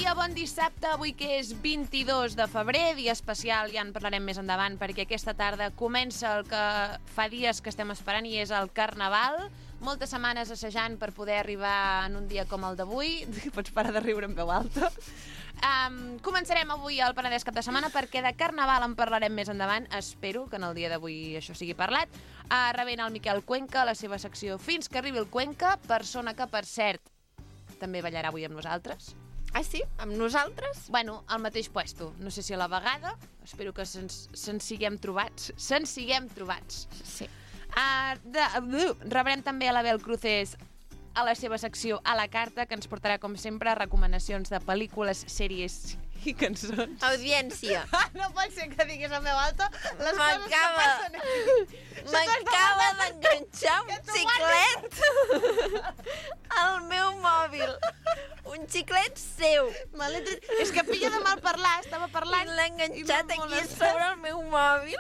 dia, bon dissabte, avui que és 22 de febrer, dia especial, ja en parlarem més endavant, perquè aquesta tarda comença el que fa dies que estem esperant i és el Carnaval. Moltes setmanes assajant per poder arribar en un dia com el d'avui. Pots parar de riure en veu alta. Començarem avui el Penedès cap de setmana perquè de Carnaval en parlarem més endavant. Espero que en el dia d'avui això sigui parlat. Rebent el Miquel Cuenca, la seva secció Fins que arribi el Cuenca, persona que, per cert, també ballarà avui amb nosaltres. Ah, sí? Amb nosaltres? Bueno, al mateix puesto. No sé si a la vegada. Espero que se'n siguem trobats. Se'n siguem trobats. Sí. Rebrem també a l'Abel Cruces a la seva secció A la Carta, que ens portarà, com sempre, recomanacions de pel·lícules, sèries i cançons. Audiència. No pot ser que diguis a veu alta les coses que passen aquí. M'acaba d'enganxar un xiclet al meu mòbil. Un xiclet seu. És que pilla de mal parlar, estava parlant. I l'he enganxat aquí sobre el meu mòbil.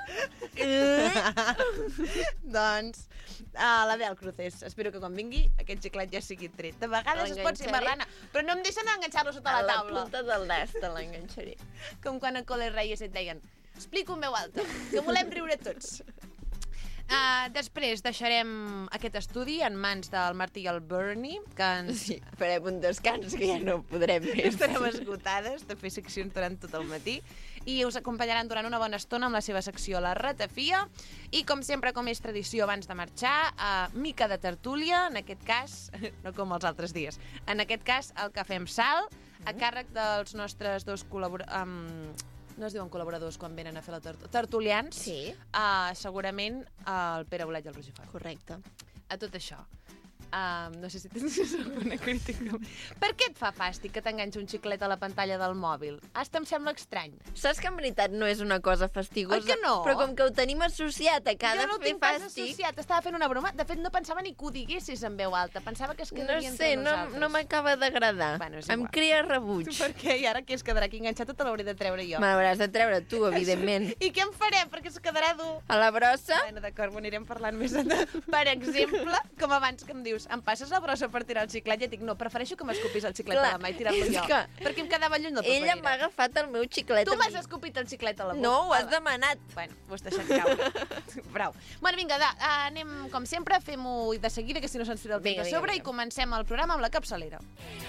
Doncs, a l'Abel Cruces. Espero que quan vingui aquest xiclet ja sigui tret. De vegades es pot ser marrana, però no em deixen enganxar-lo sota la taula. A la punta del nas te l'enganxaré. Com quan a Cole Reyes et deien explico en veu alta, que volem riure tots. Després deixarem aquest estudi en mans del Martí i el Bernie, que ens... Sí, farem un descans que ja no podrem més. Estarem esgotades de fer seccions durant tot el matí i us acompanyaran durant una bona estona amb la seva secció La Ratafia i, com sempre, com és tradició abans de marxar, mica de tertúlia, en aquest cas, no com els altres dies, en aquest cas el Cafè amb Sal, a càrrec dels nostres dos col·laboradors... No es diuen col·laboradors quan venen a fer la tertulians. Sí. Segurament el Pere Bolet i el Roger Font. Correcte. A tot això. No sé si tens alguna crítica. Per què et fa fàstic que t'enganxi un xiclet a la pantalla del mòbil? Hasta em sembla estrany. Saps que en veritat no és una cosa fastigosa? Oi que no? Però com que ho tenim associat a cada jo no ho fer tinc pas fàstic... associat, estava fent una broma. De fet, no pensava ni que ho diguessis en veu alta. Pensava que es No quedaria sé, entre nosaltres. no m'acaba d'agradar. Bueno, és em igual. crea rebuig. Per què? I ara què es quedarà aquí enganxat? Te l'hauré de treure jo. Me l'hauràs de treure tu, evidentment. I què en farem? Perquè es quedarà dur. A la brossa? Bueno, d'acord, ho anirem parlant més endavant. Per exemple, com abans que em dius, em passes la brossa per tirar el xiclet? Ja et dic, no, prefereixo que m'escopis el xiclet a la mà i tirar-lo jo. Perquè em quedava lluny del paperera. Ella m'ha agafat el meu xiclet. Tu m'has escopit el xiclet a la boca. No, ho has demanat. Bueno, ho has deixat caure. Prou. Bueno, vinga, anem, com sempre, fem-ho de seguida, que si no se'ns tira el temps a sobre, i comencem el programa amb la capçalera.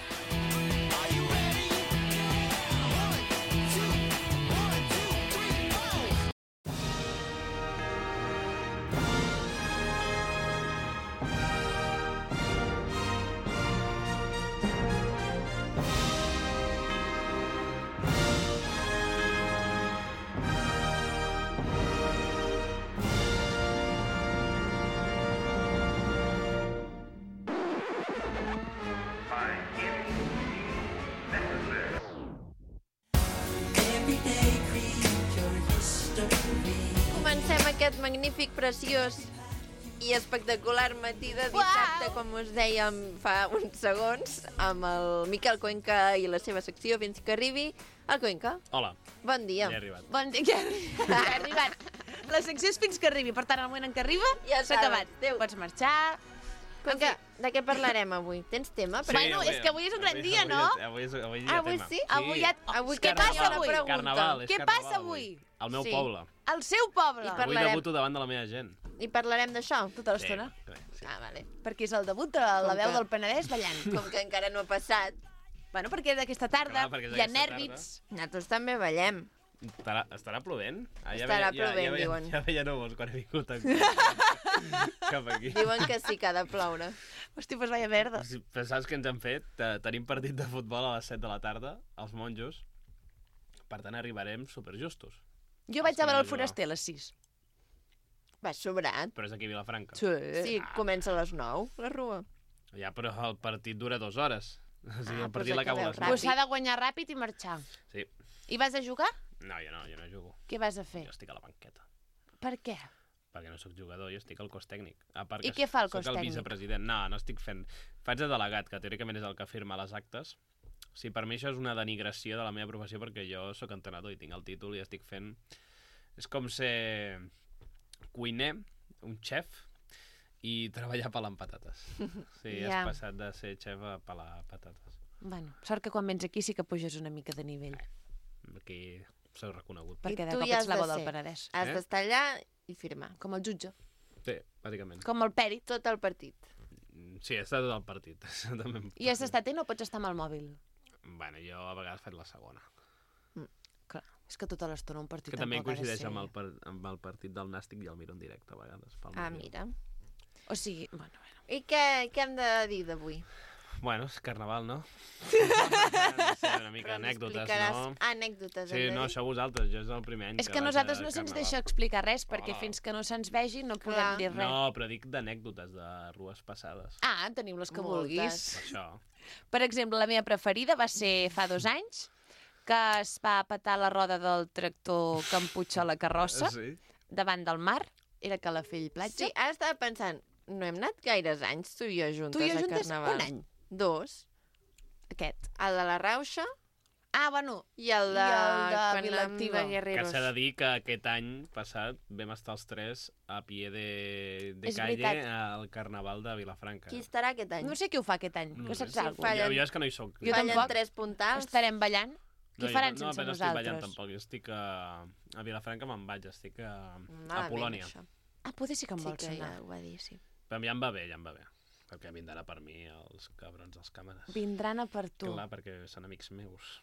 Comencem aquest magnífic, preciós i espectacular matí de dissabte, com us dèiem fa uns segons, amb el Miquel Cuenca i la seva secció Fins que arribi el Cuenca. Hola. Bon dia. Ja he arribat. Bon dia, ja ha arribat. La secció és Fins que arribi, per tant, al moment en què arriba, Ja s'ha acabat. Adéu. Pots marxar. Cuenca, de què parlarem avui? Tens tema? Sí, Bueno, és que avui és un gran dia, no? Avui hi ha Avui tema. sí? Avui ja... Avui Què passa avui? pregunta. Carnaval, és Què carnaval passa avui? Al meu Sí. poble. Al seu poble. I Avui parlarem. debuto davant de la meva gent. I parlarem d'això? Tota l'estona. Sí. Ah, vale. Perquè és el debut de la Com veu que- del Penedès ballant. Com que encara no ha passat, Bueno, perquè d'aquesta tarda Clar, perquè és hi ha d'aquesta nèrbits. nosaltres també ballem. Estarà plovent? Estarà plovent, diuen. Ja veia núvols quan he vingut cap aquí. Diuen que sí que ha de ploure. Hosti, doncs vaya merda. Però saps què ens han fet? Tenim partit de futbol a les 7 de la tarda, els monjos. Per tant, arribarem superjustos. Jo vaig a veure el foraster a les 6. Va sobrat. Però és aquí a Vilafranca. Sí, comença a les 9, la rua. Ja, però el partit dura 2 hores. O sigui, el doncs partit l'acabo a les acabeu 9. Doncs s'ha de guanyar ràpid i marxar. Sí. I vas a jugar? No, jo no jugo. Què vas a fer? Jo estic a la banqueta. Per què? Perquè no sóc jugador, jo estic al cos tècnic. A part I que què fa el cos Soc el tècnic? vicepresident. No estic fent... Faig de delegat, que teòricament és el que firma les actes. Sí, per mi això és una denigració de la meva professió perquè jo sóc entrenador i tinc el títol i estic fent... És com ser cuiner, un xef, i treballar pelant patates. Sí, Ja. has passat de ser xef a pelar patates. Bueno, sort que quan vens aquí sí que puges una mica de nivell. Aquí s'ha reconegut. Perquè de tu cop hi has ets la de bo del ser. Penedès. Has d'estar allà i firmar. Com el jutge. Sí, bàsicament. Com el pèrit. Tot el partit. Sí, he estat tot el partit. També em I has d'estar atent o pots estar amb el mòbil? Bueno, jo a vegades faig la segona. Clar, és que tota l'estona un partit Que també tampoc ha de coincideix ser... amb el partit del Nàstic i el miro en directe a vegades. Pel Ah, mòbil. mira. O sigui, bueno. I què hem de dir d'avui? Bueno, és carnaval, no? No sé, una mica Ens anècdotes, explicaràs no? anècdotes. Sí, hem de no, dir? això vosaltres, jo és el primer any És que a vaig nosaltres a no se'ns carnaval. deixa explicar res, perquè Hola. fins que no se'ns vegi no podem Clar. dir res. No, però dic d'anècdotes de rues passades. Ah, en tenim les que Moltes. vulguis. Això. Per exemple, la meva preferida va ser fa 2 anys, que es va petar la roda del tractor que empuja la carrossa Sí? davant del mar. Era Calafell Platja. Sí, ara estava pensant, no hem anat gaires anys, tu i jo juntes Tu i jo a juntes Carnaval. un any. 2. Aquest. El de la Rauxa Ah, bueno, i el de... I el de quan Vila anàvem Activa. de Que Guerreros. s'ha de dir que aquest any passat vam estar els tres a pie de És calle veritat. al Carnaval de Vilafranca. Qui estarà aquest any? no sé qui ho fa aquest any, No que sé. saps Sí, alguna fallen. Jo és que no hi soc. Jo Fallen tampoc. 3 puntals. Estarem ballant. Qui jo faran no, sense però no estic nosaltres? ballant tampoc. Jo estic a Vilafranca, me'n vaig. Estic a Malament, Polònia. això. Ah, potser sí que em Sí vol que sonar. ja ho va dir, sí. Però ja em va bé, ja em va bé. Perquè vindran a per mi els cabrons dels càmeres. Vindran a per tu. Clar, perquè són amics meus.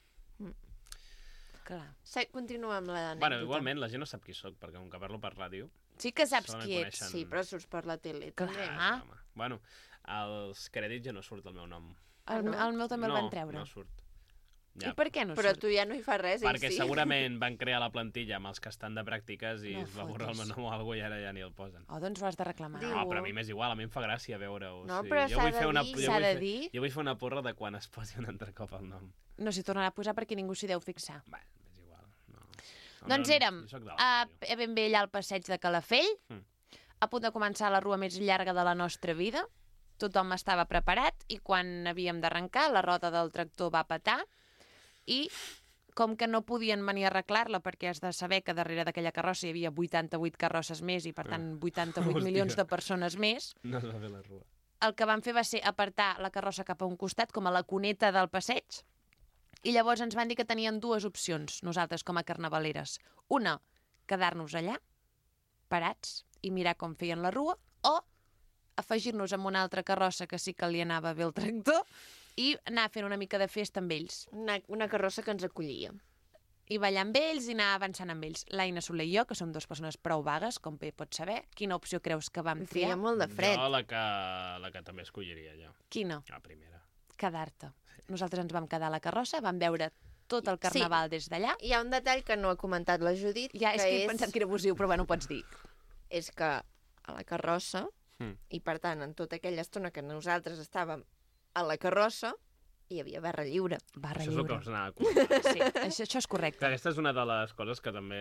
Clar. Continua amb l'anècdota. Bueno, igualment, la gent no sap qui sóc, perquè com que parlo per ràdio... Sí que saps Solament qui ets. coneixen- Sí, però surts per la tele. Clar. també. Ah. home. Bueno, als crèdits ja no surt el meu nom. El meu també el van treure. No surt. I per què no Però surt? tu ja no hi fas res, Perquè sí? segurament van crear la plantilla amb els que estan de pràctiques i No es va borrar el meu fotis. nom o alguna cosa i ara ja ni el posen. Oh, doncs ho has de reclamar. Diu- No, però a mi m'és igual, a mi em fa gràcia veure-ho. No, o sigui, però jo s'ha vull de fer una, dir. jo S'ha vull de fer- dir. Jo vull fer una porra de quan es posi un altre cop el nom. No s'hi tornarà a posar perquè ningú s'hi deu fixar. Bé, m'és igual. No. Doncs érem Jo soc de la a ràdio. ben bé allà al passeig de Calafell, Mm. a punt de començar la rua més llarga de la nostra vida. Tothom estava preparat i quan havíem d'arrencar la roda del tractor va petar i com que no podien venir a arreglar-la perquè has de saber que darrere d'aquella carrossa hi havia 88 carrosses més i per tant 88 milions de persones més, No es va fer la rua. el que van fer va ser apartar la carrossa cap a un costat, com a la cuneta del passeig, i llavors ens van dir que tenien 2 opcions, nosaltres com a carnavaleres. Una, quedar-nos allà, parats, i mirar com feien la rua, o afegir-nos amb una altra carrossa que sí que li anava bé el tractor i anar fent una mica de festa amb ells. Una carrossa que ens acollia. I ballar amb ells i anar avançant amb ells. L'Aina Soler i jo, que som 2 persones prou vagues, com bé pots saber, quina opció creus que vam Feia triar? molt de fred. Jo la que també escolliria, jo. Quina? La primera. Quedar-te. Nosaltres ens vam quedar a la carrossa, vam veure tot el carnaval des d'allà. Hi ha un detall que no ha comentat la Judit, Ja, és que he pensat que era abusiu, però bueno, ho pots dir. és que a la carrossa, Mm. i per tant, en tota aquella estona que nosaltres estàvem a la carrossa, hi havia barra lliure. Barra Això és el que lliure. us anava a comentar. Sí, això és correcte. Que aquesta és una de les coses que també...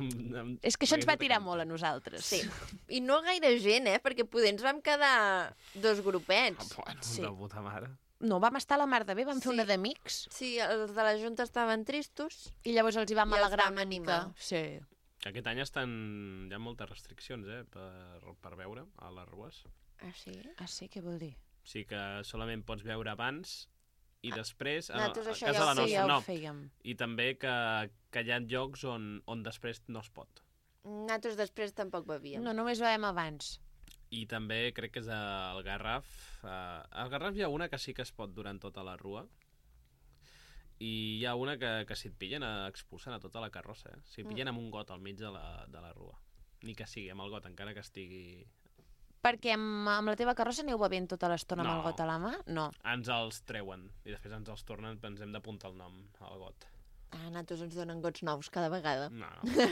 És que això ens va tirar molt a nosaltres. Sí. I no gaire gent, perquè poder ens vam quedar 2 grupets. Bueno, Sí. de puta mare. No, vam estar a la mar de bé, vam fer Sí. una d'amics Sí, els de la Junta estaven tristos. i llavors els hi vam I els alegrar vam una mica. animar. Sí. Aquest any hi ha moltes restriccions, per veure a les rues. Ah, sí? Ah, sí? Què vol dir? O sigui que solament pots veure abans i després... nosaltres a això casa ja ho la Sí, nostra, ja no. ho fèiem. I també que hi ha llocs on després no es pot. Nosaltres després tampoc bevíem. No, només ho vam abans. I també crec que és al Garraf. Al Garraf hi ha una que sí que es pot durant tota la rua. I hi ha una que si et pillen expulsen a tota la carrossa. Si et pillen amb un got al mig de la rua. Ni que sigui amb el got, encara que estigui... Perquè amb la teva carrossa aneu bevent tota l'estona amb No. el got a la mà? No. Ens els treuen i després ens els tornen, ens hem d'apuntar el nom al got. Ah, nosaltres ens donen gots nous cada vegada. No.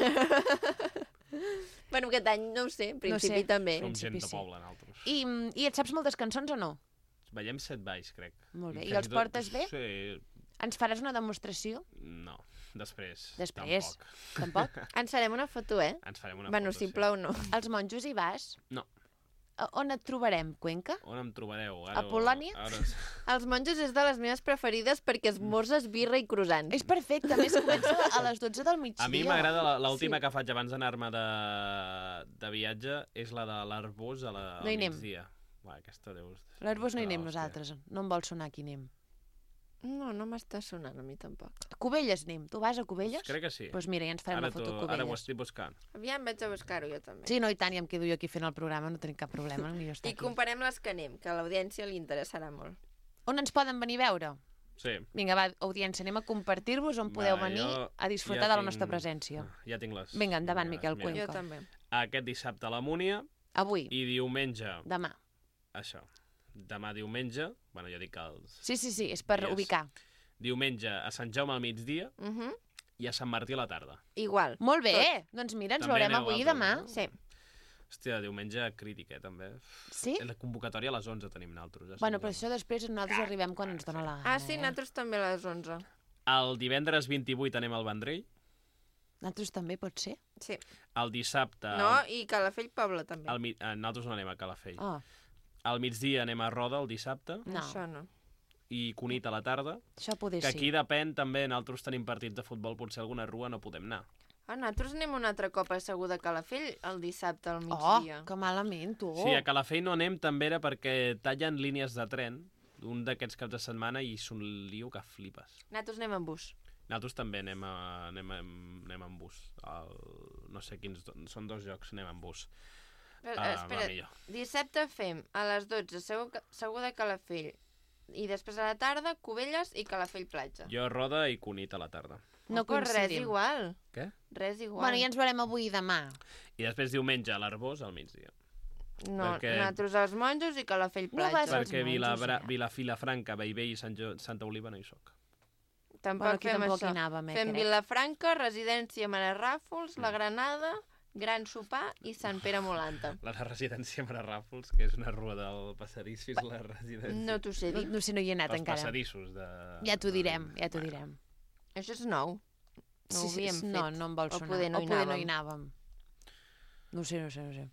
Bueno, aquest any no ho sé, en principi sé. també. Som principi gent de sí. poble, nosaltres. I et saps moltes cançons o no? Veiem 7 balls, crec. Molt bé. I Fins els tot- portes bé? Sí. Ens faràs una demostració? No. Després. Després. Tampoc. Tampoc? Ens farem una foto, Ens farem una Bueno, foto, si sí. plou no. Als monjos hi vas? No. On et trobarem, Cuenca? On em trobareu? A Polònia? Ara... Els monjos és de les meves preferides perquè esmorzes birra i croissants. És perfecte, a més comença a les 12 del migdia. A mi m'agrada l'última Sí. que faig abans d'anar-me de viatge, és la de l'Arbós a No hi anem. migdia. Va, aquesta deus... L'Arbós no hi anem Hòstia. nosaltres. No em vol sonar aquí anem. No m'està sonant a mi tampoc. A Cubelles anem. Tu vas a Cubelles? Crec que sí. Doncs mira, ja ens farem una foto a Ara ho Cubelles. estic buscant. Aviam, vaig a buscar-ho jo també. Sí, no, i tant, i em quedo jo aquí fent el programa, no tenim cap problema, millor estar I aquí. comparem les que anem, que a l'audiència li interessarà molt. On ens poden venir a veure? Sí. Vinga, va, audiència, anem a compartir-vos on podeu venir a disfrutar de la nostra presència. Ja tinc les... Vinga, endavant, Miquel Mira, Cuenca. Jo també. Aquest dissabte a la Múnia Avui, i diumenge... demà. Això. Demà diumenge... Bueno, jo dic els... Sí, és per Dies. ubicar. Diumenge a Sant Jaume al migdia i a Sant Martí a la tarda. Igual. Molt bé, doncs mira, ens També veurem aneu avui i altres, demà. no? Sí. Hòstia, diumenge crític, també. Sí? La convocatòria a les 11 tenim nosaltres. Bueno, però això després nosaltres arribem quan ens dona la gana. Sí, nosaltres també a les 11. El divendres 28 anem al Vendrell. Nosaltres també, pot ser? Sí. El dissabte... No, i Calafell Poble també. Nosaltres no anem a Calafell. Oh, Al migdia anem a Roda el dissabte no. Això no. i Cunit a la tarda. Això poder Que sí. aquí depèn també, nosaltres tenim partits de futbol, potser alguna rua no podem anar. Nosaltres anem un altre cop a Segur de Calafell el dissabte al Oh, migdia. que malament, tu. Sí, a Calafell no anem també era perquè tallen línies de tren un d'aquests caps de setmana i és un lío que flipes. Nosaltres anem en bus. Nosaltres també anem en bus. No sé quins... Són 2 jocs, anem en bus. Espera, millor. dissabte fem a les 12 Segur de Calafell i després a la tarda Cubelles i Calafell Platja. Jo Roda i Cunit a la tarda. No Però res coincidim. igual. Què? Res igual. Bueno, ja ens veurem avui i demà. I després diumenge a l'Arbós al migdia. No, perquè- nosaltres els monjos i Calafell No vas Platja. als Perquè monjos, ja. Vilafranca, Bellvei i Santa Oliva no hi soc. Tampoc Bueno, aquí fem tampoc hi això. anàvem, Fem crec. Vilafranca, Residència Mare Ràfols, La Granada, Gran Sopar i Sant Pere Molanta. La residència Mare Ràfols, que és una rua del passadís fins a la residència. No t'ho sé No, dir. no sé, no hi he anat Els encara. passadissos de... Ja t'ho direm, ja t'ho direm. Això és nou. No ho havíem fet. No em vol O sonar. poder no hi anàvem. anàvem. No ho sé.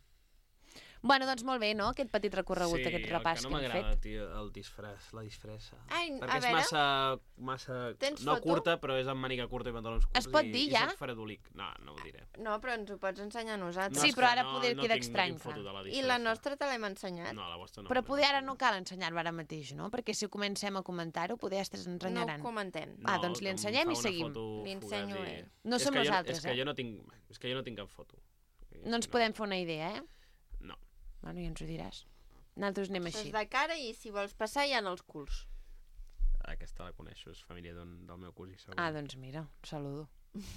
Bueno, doncs molt bé, no?, aquest petit recorregut, aquest repàs el que no hem m'agrada, fet. tio, la disfressa. Ai, Perquè a és veure, massa... Tens no foto? curta, però és amb màniga curta i pantalons curts. Es pot dir, i ja? soc fredolic. No ho diré. no, però ens ho pots ensenyar a nosaltres. Sí, és però que ara poder queda estrany, No tinc foto de la I disfressa. la nostra te l'hem ensenyat. No, la vostra no. Però poder ara no cal ensenyar-ho ara mateix, no? Perquè si comencem a comentar-ho, poder ens No ho ensenyaran. comentem. doncs li que em ensenyem fa i una seguim. foto Li ensenyo fugaç i- ell. No És som que nosaltres, és que jo no tinc cap foto. No ens podem fer una idea, eh? No. Bueno, ja ens ho diràs. Nosaltres anem Això així. és de cara i si vols passar hi ha els culs. Aquesta la coneixo, és família del meu cosí, segur. Doncs mira, saludo.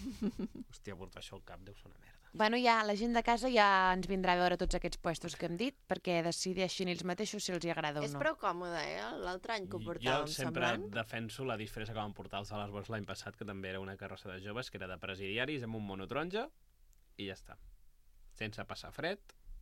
Hòstia, portar això al cap deu ser una merda. Bueno, ja la gent de casa ja ens vindrà a veure tots aquests puestos que hem dit, perquè decideixin ells mateixos si els hi agrada o És no. prou còmode, L'altre any que ho Jo portàvem sempre semblant. defenso la disfressa que vam portar als a les Bols l'any passat, que també era una carrossa de joves, que era de presidiaris, amb un mono taronja, i ja està. Sense passar fred,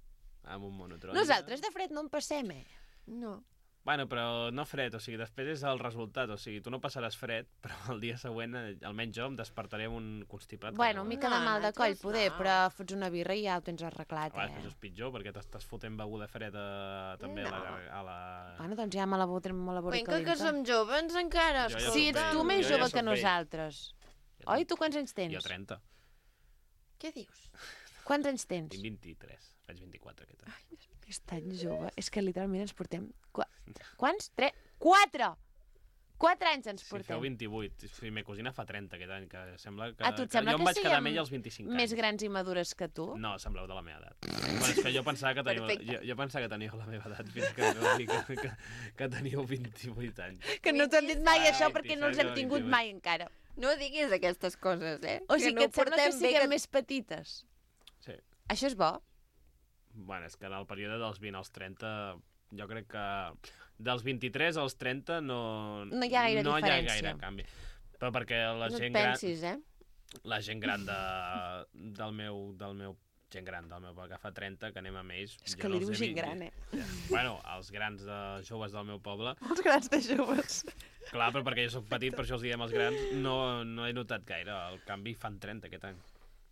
amb un mono taronja. Nosaltres de fred no en passem, eh? No. Bueno, però no fred, o sigui, després és el resultat, o sigui, tu no passaràs fred, però el dia següent, almenys jo, em despertaré amb un constipat. Bueno, una mica No, de mal de coll, nosaltres poder, no. però fots una birra i ja ho tens arreglat, A vegades eh? és pitjor, perquè t'estàs fotent beguda freda també No. a la... Bueno, doncs ja me la veuré Cuenca, que som joves encara. Jo ja Sí, soc ets vell. tu més Jo ja jove soc que vell. nosaltres. Oi, tu quants anys tens? Jo 30. Què dius? Quants anys tens? Tinc 23. Faig 24 aquest any. És tan jove. És que literalment ens portem... Quants? 4! 4 anys ens Si feu portem. 28. Sí, ma cosina fa 30 aquest any, que sembla que... Ah, tu et sembla jo em que vaig quedar amb siguem ella als 25 més anys. grans i madures que tu? No, sembleu de la meva edat. Bueno, és que jo pensava que teníeu, Perfecte. jo pensava que teníeu la meva edat fins que em vau dir que teníeu 28 anys. Que no t'han dit mai 27, això perquè no els hem 27, tingut 28. mai encara. No diguis aquestes coses, O sigui, que et sembla que portem bé siguem més petites. Sí. Això és bo? Bueno, és que en el període dels 20 als 30, jo crec que dels 23 als 30 no No hi ha gaire no diferència. hi ha gaire canvi. Però perquè la No et gent gran, pensis, la gent gran del meu gent gran del meu pare que fa 30, que anem amb ells... És jo que no li els dius he gent vist- gran, eh? Ja. Bueno, els grans joves del meu poble, Els grans de joves. clar, però perquè jo soc petit, per això els diem els grans, no he notat gaire. El canvi fan 30 aquest any.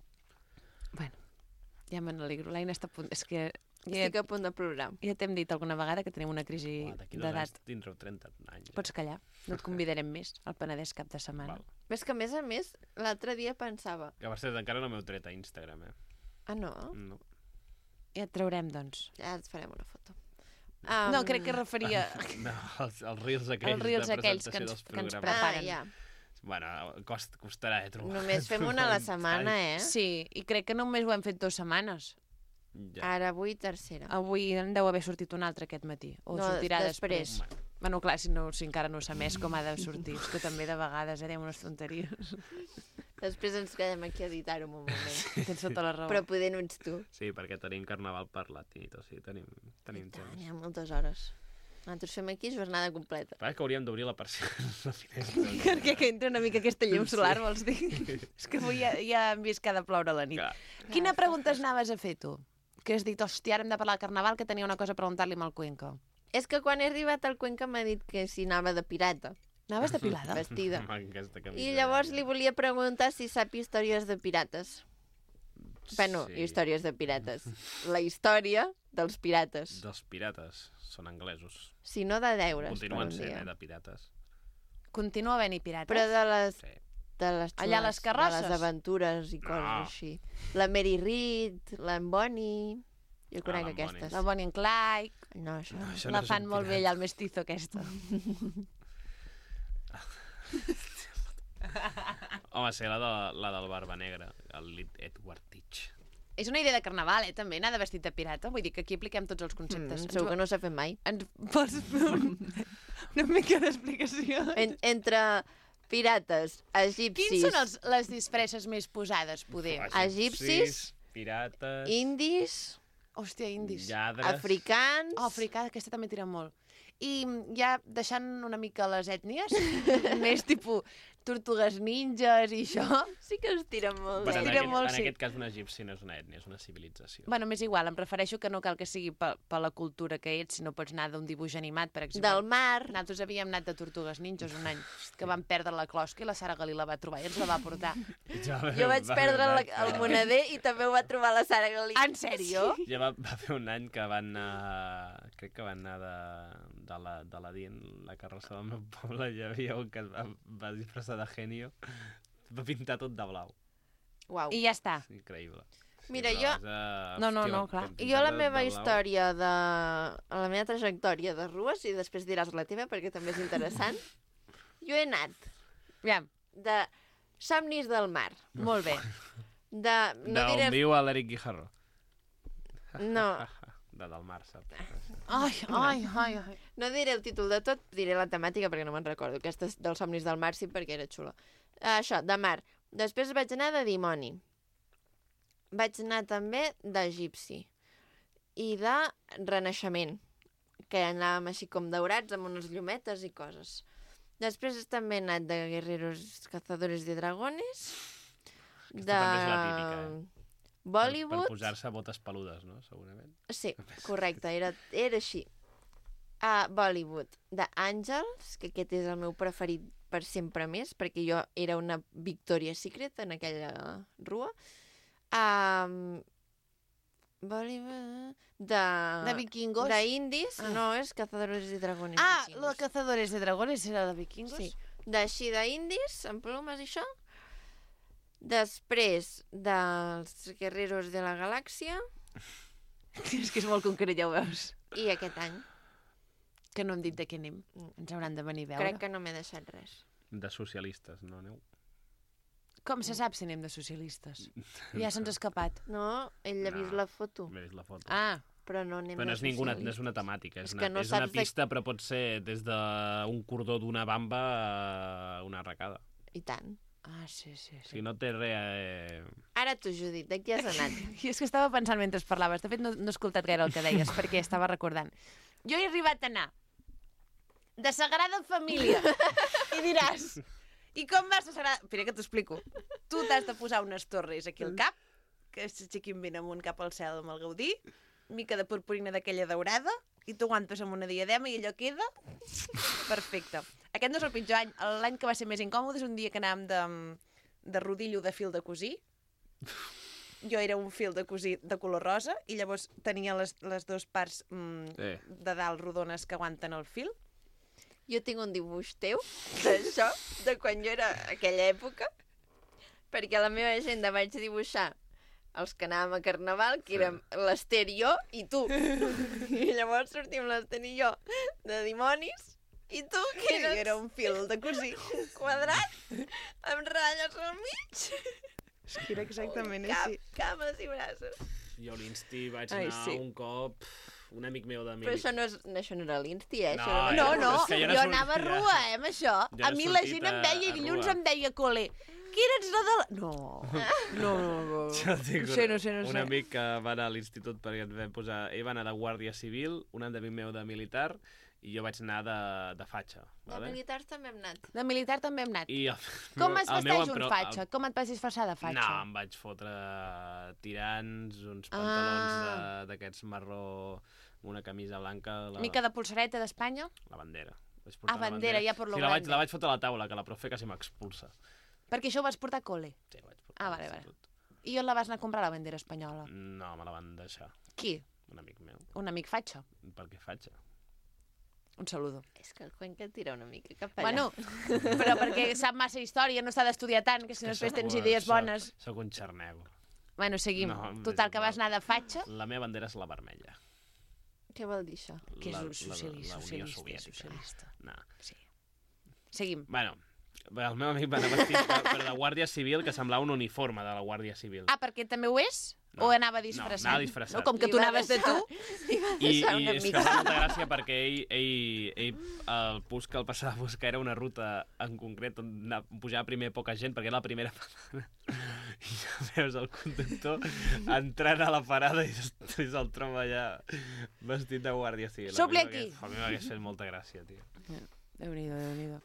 Bueno, ja me n'alegro. L'Aina està a punt... És que Estic a punt de plorar. ja t'hem dit alguna vegada que tenim una crisi Uah, D'aquí 2 anys d'edat. tindreu 30 anys. Pots callar. No et convidarem més al Penedès cap de setmana. Val. Ves que, a més, l'altre dia pensava... Que per cert, encara no m'heu tret a Instagram, eh? Ah, no? Mm. No. Ja et traurem, doncs. Ja et farem una foto. No, crec que es referia No, els reels aquells als reels de aquells que presentació ens dels programes. preparen. ja. Bueno, costarà, trobar. Només fem una a la setmana, eh? Sí, i crec que només ho hem fet 2 setmanes. Ja. Ara, avui, tercera. Avui en deu haver sortit un altre aquest matí. O No, sortirà després. després. Bueno, clar, si encara no s'ha més com ha de sortir. És que també de vegades direm unes tonteries. Després ens quedem aquí a editar-ho un moment. Tens tota la raó. Però poder no ets tu. Sí, perquè tenim carnaval per la nit, o sigui, tenim temps. Hi ha moltes hores. Nosaltres fem aquí jornada completa. Clar, que hauríem d'obrir la persiana a la finestra. Perquè que entra una mica aquesta llum solar, vols dir? És que avui ja hem vist que ha de ploure a la nit. Clar. Quina pregunta anaves a fer, tu? Que has dit, hòstia, ara hem de parlar de carnaval, que tenia una cosa a preguntar-li amb el Cuenca. És que quan he arribat al Cuenca m'ha dit que si anava de pirata, Anaves depilada? vestida. Amb aquesta camisa. I llavors li volia preguntar si sap històries de pirates. Bueno, Sí. històries de pirates. La història dels pirates. Dels pirates. Són anglesos. Si no, de deures. Continuen per un sent, dia. de pirates. Continua havent-hi pirates? Però de les... Sí. De les Allà a les xules, carrosses? De les aventures i coses No. així. La Mary Read, la Bonnie... Jo conec la aquestes. La Bonnie and Clyde, No, això... No, això la no fan són molt pirates. vella, el mestizo aquesta. Home, sé la del Barba Negra, el Edward Teach. És una idea de carnaval, també, anar de vestit de pirata. Vull dir que aquí apliquem tots els conceptes. Segur que no s'ha fet mai. Ens pots fer una mica d'explicació? Entre pirates, egipcis, Quins són les disfresses més posades, poder? Egipcis, pirates, indis, Hòstia, indis. lladres... africans... Oh, africà, aquesta també tira molt. I ja deixant una mica les ètnies, més tipus tortugues ninjas i això. Sí que es tira molt. Bueno, tira molt, en sí. aquest cas un egipci no és una ètnia, és una civilització. Bueno, m'és igual, em prefereixo que no cal que sigui per la cultura que ets, si no pots anar d'un dibuix animat, per exemple. Del mar. Nosaltres havíem anat de Tortugues Ninjas un any, que vam perdre la closca i la Sara Galí la va trobar i ens la va portar. Jo vaig perdre el moneder i també ho va trobar la Sara Galí. En sèrio? Ja va fer un any que van anar... Crec que van anar de la DIN, la carrossa del meu poble, i hi havia un que es va disfressar de genio, va pintar tot de blau. Uau. I ja està. Increïble. Sí, Mira, però jo- és, No, clar. I jo la meva història la meva trajectòria de rues, i després diràs la teva perquè també és interessant, jo he anat Aviam, de somnis del mar, molt bé. no D'on diré... viu l'Eric Guijarro. No, Del mar, saps? Ai. no diré el títol de tot, diré la temàtica perquè no me'n recordo. Aquesta és dels somnis del mar, sí, perquè era xula. Això, de mar. Després vaig anar de dimoni. Vaig anar també d'egipci. I de renaixement, que anàvem així com daurats amb unes llumetes i coses. Després també he anat de guerreros cazadores de dragones, Aquesta també és la típica, Bollywood. Per posar-se botes peludes, no? Segurament. Sí, correcte, era així. Bollywood, d'Àngels, que aquest és el meu preferit per sempre més, perquè jo era una Victoria's Secret en aquella rua. Bollywood... De vikingos? D'indis, no, és Cazadores de Dragones vikingos. Los Cazadores de Dragones era de vikingos? Sí, d'així d'indis, amb plomes i això. Després dels Guerreros de la Galàxia. És que és molt concret, ja ho veus. I aquest any. Que no hem dit de què anem. Ens hauran de venir a veure. Crec que no m'he deixat res. De socialistes, no aneu? Com se sap si anem de socialistes? Ja se'ns ha escapat. No, ell ha vist la foto, M'he vist la foto. però no anem Però no de és, no és socialistes. una temàtica, és, És que no és una saps de- pista, però pot ser des d'un cordó d'una bamba a una arracada. I tant. Sí. O sigui, no té res... Ara tu, Judit, de qui has anat? I és que estava pensant mentre parlaves. De fet, no he escoltat gaire el que deies, perquè estava recordant. Jo he arribat a anar de Sagrada Família. I diràs, i com vas a Sagrada... Espera que t'ho explico. Tu t'has de posar unes torres aquí al cap, que s'aixequin ben amunt cap al cel amb el Gaudí, mica de purpurina d'aquella daurada, i tu aguantes amb una diadema i allò queda perfecte. Aquest no és el pitjor any. L'any que va ser més incòmode és un dia que anàvem de rodillo de fil de cosir. Jo era un fil de cosir de color rosa i llavors tenia les dues parts de dalt rodones que aguanten el fil. Jo tinc un dibuix teu d'això, de quan jo era a aquella època, perquè a la meva agenda vaig dibuixar els que anàvem a Carnaval, que érem l'Ester i jo i tu. I llavors sortim l'Ester i jo de dimonis i tu, que eres... Era un fil de cosir. quadrat, amb ratlles al mig. És que era exactament Cap, així. cames i braços. Jo a l'Insti vaig anar un cop... Un amic meu de Però això no era l'Insti, No, Això No, era... no, és que jo era jo sortit anava a ja. rua, amb això. Jo A era mi la sortit gent em a deia, dilluns rua. em deia, col·le, qui eres la de la... No. Jo tinc No sé. un amic que va anar a l'institut perquè ens vam posar... Ell va anar de guàrdia civil, un amic meu de militar, i jo vaig anar de fatxa. De militars també hem anat. De militar també hem anat. I Com es vesteix un fatxa? Com et vas disfressar de fatxa? No, em vaig fotre tirants, uns pantalons d'aquests marró, una camisa blanca... Mica de polsareta d'Espanya? La bandera. Bandera, ja per lo sí, grande. la vaig fotre a la taula, que la profe quasi m'expulsa. Perquè això ho vas portar a col·le. Sí, la vaig portar Vale. I on la vas anar a comprar, la bandera espanyola? No, me la van deixar. Qui? Un amic meu. Un amic fatxa. Per què fatxa? Un saludo. És que el Cuenca tira una mica cap allà. Bueno, però perquè sap massa història, no s'ha d'estudiar tant, que si no després tens idees bones. Soc un xarnego. Bueno, seguim. No, Total, que vas anar de fatxa. La meva bandera és la vermella. Què vol dir això? Que és un La Unió Soviètica. socialista. No. Sí. Seguim. Bueno, el meu amic va anar vestit per la Guàrdia Civil, que semblava un uniforme de la Guàrdia Civil. Ah, perquè també ho és? No. O anava disfressat? No, anava disfressat. No, com que tu anaves de tu. I és que fa molta gràcia perquè ell el Puig que el passava a buscar era una ruta en concret on pujava primer poca gent perquè era la primera parada. I ja veus el conductor entrant a la parada i se'l troba allà vestit de guàrdia civil. Sopli aquí! A mi m'hagués fet molta gràcia, tio. Déu-n'hi-do, Déu-n'hi-do.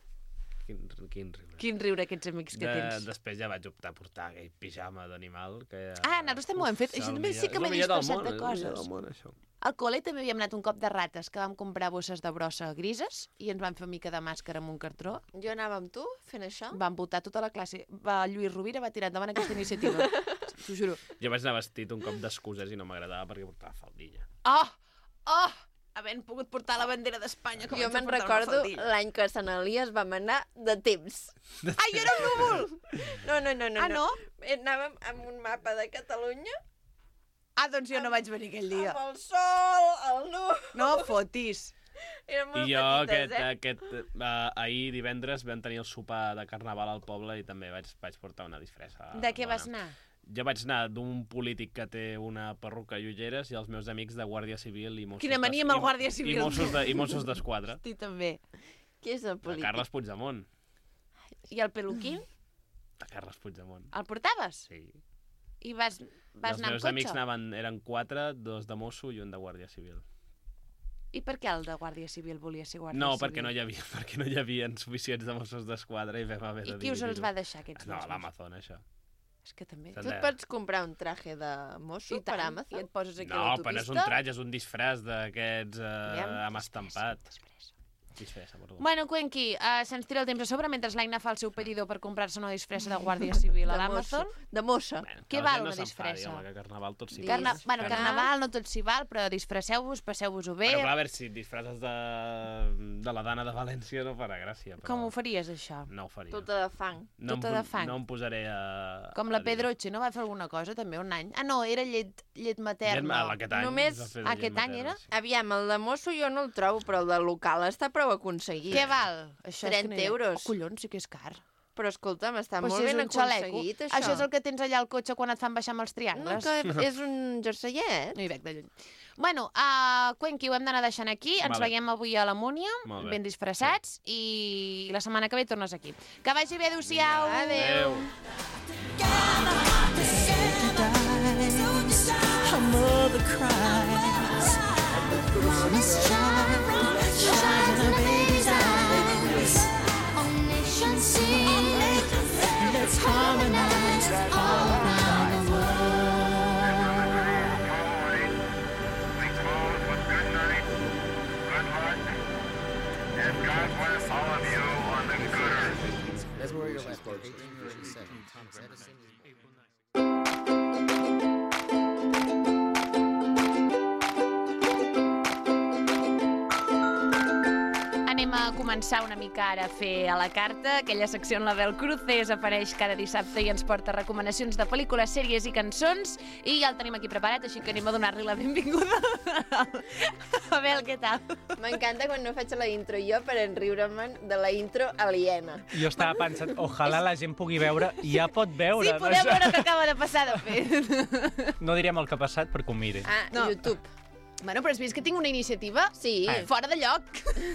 Quin riure. Quin riure aquests amics que tens. Després ja vaig optar a portar aquell pijama d'animal. Nosaltres també ho hem fet. Això també sí que m'he disfressat de coses. Això. Al col·le també havíem anat un cop de rates, que vam comprar bosses de brossa grises i ens vam fer una mica de màscara amb un cartró. Jo anava amb tu fent això. Vam votar tota la classe. Lluís Rovira va tirar endavant aquesta iniciativa. T'ho juro. Jo vaig anar vestit un cop d'excuses i no m'agradava perquè portava faldilla. Oh! Havent pogut portar la bandera d'Espanya. Jo me'n recordo l'any que a Sant Elies vam anar de temps. Ai, jo era un núvol! No. Ah, no? Anàvem amb un mapa de Catalunya. Ah, doncs jo no vaig venir aquell dia. Amb el sol, el nu... No fotis. Érem molt I jo petites, ahir divendres vam tenir el sopar de Carnaval al poble i també vaig portar una disfressa. De què vas anar? Jo vaig anar d'un polític que té una perruca i ulleres i els meus amics de Guàrdia Civil i Mossos Quina mania amb el Guàrdia Civil. I Mossos d'Esquadra. Hosti, també. Qui és el De polític? Carles Puigdemont. I el peluquín? De Carles Puigdemont. El portaves? Sí. I vas I anar els amb meus amics cotxe? eren 4, 2 de mosso i un de Guàrdia Civil. I per què el de Guàrdia Civil volia ser Guàrdia No, Civil? perquè no hi havia suficients de Mossos d'Esquadra i vam haver de I qui us els dividir-ho. va deixar, aquests No, Mossos? l'Amazon, això. És que també... Tu et pots comprar un traje de mosso per I Amazon? et poses aquí a No, l'autopista? però no és un traje, és un disfraç d'aquests amb estampat. Disfressa. Disfressa, perdó. Bueno, Cuenqui, se'ns tira el temps a sobre mentre l'Aina fa el seu pedido per comprar-se una disfressa de Guàrdia Civil a l'Amazon. De mossa. Bueno, Què que la val gent una no s'enfadi, disfressa? home, que Carnaval tot s'hi Bueno, Carnaval no tot s'hi val, però disfresseu-vos, passeu-vos-ho bé. Però clar, a veure, si et disfresses de la Dana de València no farà gràcia. Però Com ho faries, això? no ho faria. Tota de fang. tota de fang. No em posaré a... Com la Pedroche, no va fer alguna cosa també un any? Ah, no, era llet materna. Aquest any. Només es va fer de aquest llet any materna, era? sí. Aviam, el de mosso jo no el trobo, però el de local està prou aconseguit. Què val? Això és que 30 no hi ha- euros. Oh, collons, sí que és car. Però escolta'm, està Però molt si és ben un xaleco. aconseguit, això. Això és el que tens allà al cotxe quan et fan baixar amb els No, triangles. que és un jerseillet. No hi veig de lluny. Bueno, Cuenqui, ho hem d'anar deixant aquí. Ens Vale. veiem avui a la Múnia, Molt bé. ben disfressats, i la setmana que ve tornes aquí. Que vagi bé, adéu-siau. Adéu. Her mother cries. Promise child, shines in her baby's eyes. All nations sing. Let's harmonize all around the world. And God bless all of you on the good earth. That's where you're left. 1837. Thomas Edison. Anem començar una mica ara a fer a la carta. Aquella secció en la Bel Cruces apareix cada dissabte i ens porta recomanacions de pel·lícules, sèries i cançons. I ja el tenim aquí preparat, així que anem a donar-li la benvinguda. Abel, què tal? M'encanta quan no faig la intro jo per enriure-me'n de la intro aliena. Jo estava pensant, ojalà la gent pugui veure, ja pot veure. Sí, podeu veure què acaba de passar, de fet. No direm el que ha passat perquè ho miri. Ah, No. YouTube. Bueno, però has vist que tinc una iniciativa? Sí. Fora de lloc.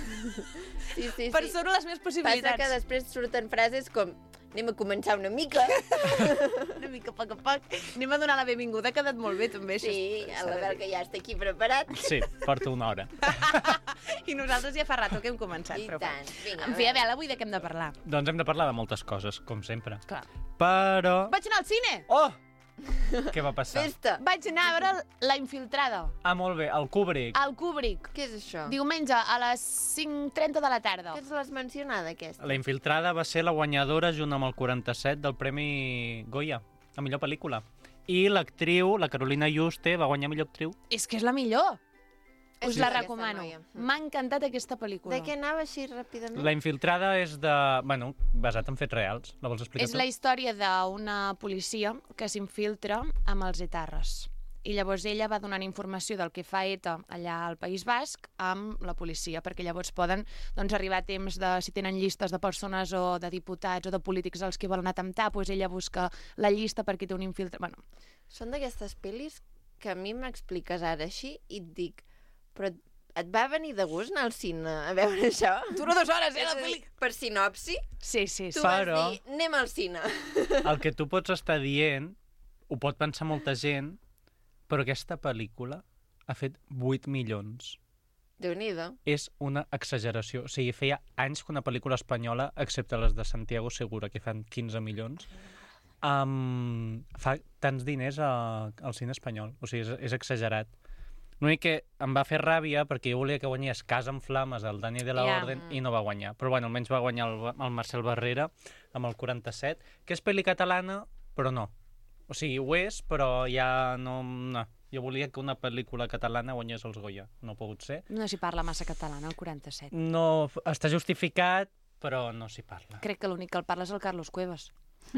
Sí. Per sobre les meves possibilitats. Passa que després surten frases com anem a començar una mica. Una mica a poc a poc. Anem a donar la benvinguda, ha quedat molt bé, també. Sí, això a la Bel que ja està aquí preparat. Sí, porta una hora. I nosaltres ja fa rato que hem començat. I però tant. Vinga, En fi, Abel, avui de què hem de parlar? Doncs hem de parlar de moltes coses, com sempre. Clar. Però... Vaig anar al cine! Oh! Què va passar? Festa. Vaig anar a veure La Infiltrada, Ah, molt bé, el Kubrick. al Kubrick. Què és això? Diumenge a les 5:30 de la tarda. Què és l'has mencionada, aquesta? La Infiltrada va ser la guanyadora junt amb el 47 del Premi Goya, a millor pel·lícula. I l'actriu, la Carolina Juste, va guanyar millor actriu. És que és la millor. És Us la aquesta recomano. noia. M'ha encantat aquesta pel·lícula. De què anava així ràpidament? La Infiltrada és de... Bueno, basat en fets reals. La vols explicar És tu? la història d'una policia que s'infiltra amb els etarres. I llavors ella va donant informació del que fa ETA allà al País Basc amb la policia, perquè llavors poden arribar a temps de, si tenen llistes de persones o de diputats o de polítics als que volen atemptar, doncs ella busca la llista perquè té un infiltrat. Bueno, Són d'aquestes pel·lis que a mi m'expliques ara així i et dic, però et va venir de gust anar al cine a veure això? dura 2 hores, És la a dir, pel·li. per sinopsi, Sí, sí, tu sí. vas Però- dir, anem al cine. El que tu pots estar dient, ho pot pensar molta gent, però aquesta pel·lícula ha fet 8 milions. Déu-n'hi-do. És una exageració. O sigui, feia anys que una pel·lícula espanyola, excepte les de Santiago Segura, que fan 15 milions, fa tants diners al cine espanyol. O sigui, és exagerat. L'únic que em va fer ràbia perquè jo volia que guanyés Casa en Flames el Dani de la Ja. Orden i no va guanyar. Però bueno, almenys va guanyar el Marcel Barrera amb el 47, que és pel·li catalana, però no. O sigui, ho és, però ja no... Jo volia que una pel·lícula catalana guanyés els Goya. No ha pogut ser. No s'hi parla massa català, el 47. No, està justificat, però no s'hi parla. Crec que l'únic que el parla és el Carlos Cuevas.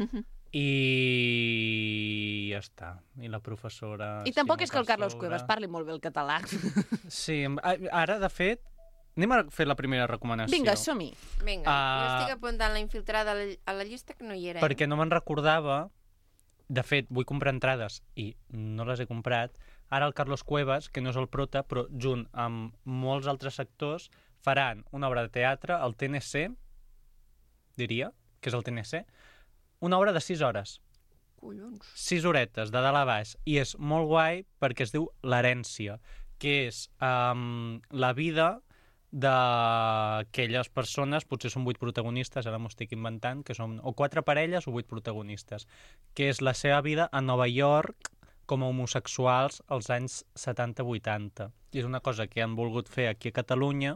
I ja està. I la professora... I tampoc Simó és que el Carlos Calsobra. Cuevas parli molt bé el català. Sí, ara, de fet, anem a fer la primera recomanació. Vinga, som-hi. Vinga, jo estic apuntant la infiltrada a la llista que no hi era. Perquè no me'n recordava. De fet, vull comprar entrades i no les he comprat. Ara el Carlos Cuevas, que no és el prota, però junt amb molts altres actors, faran una obra de teatre al TNC, diria, que és el TNC, una obra de 6 hores. Collons. 6 horetes, de dalt a baix. I és molt guai perquè es diu L'herència, que és la vida d'aquelles persones, potser són 8 protagonistes, ara m'ho estic inventant, que són o 4 parelles o 8 protagonistes, que és la seva vida a Nova York com a homosexuals als anys 70-80. I és una cosa que han volgut fer aquí a Catalunya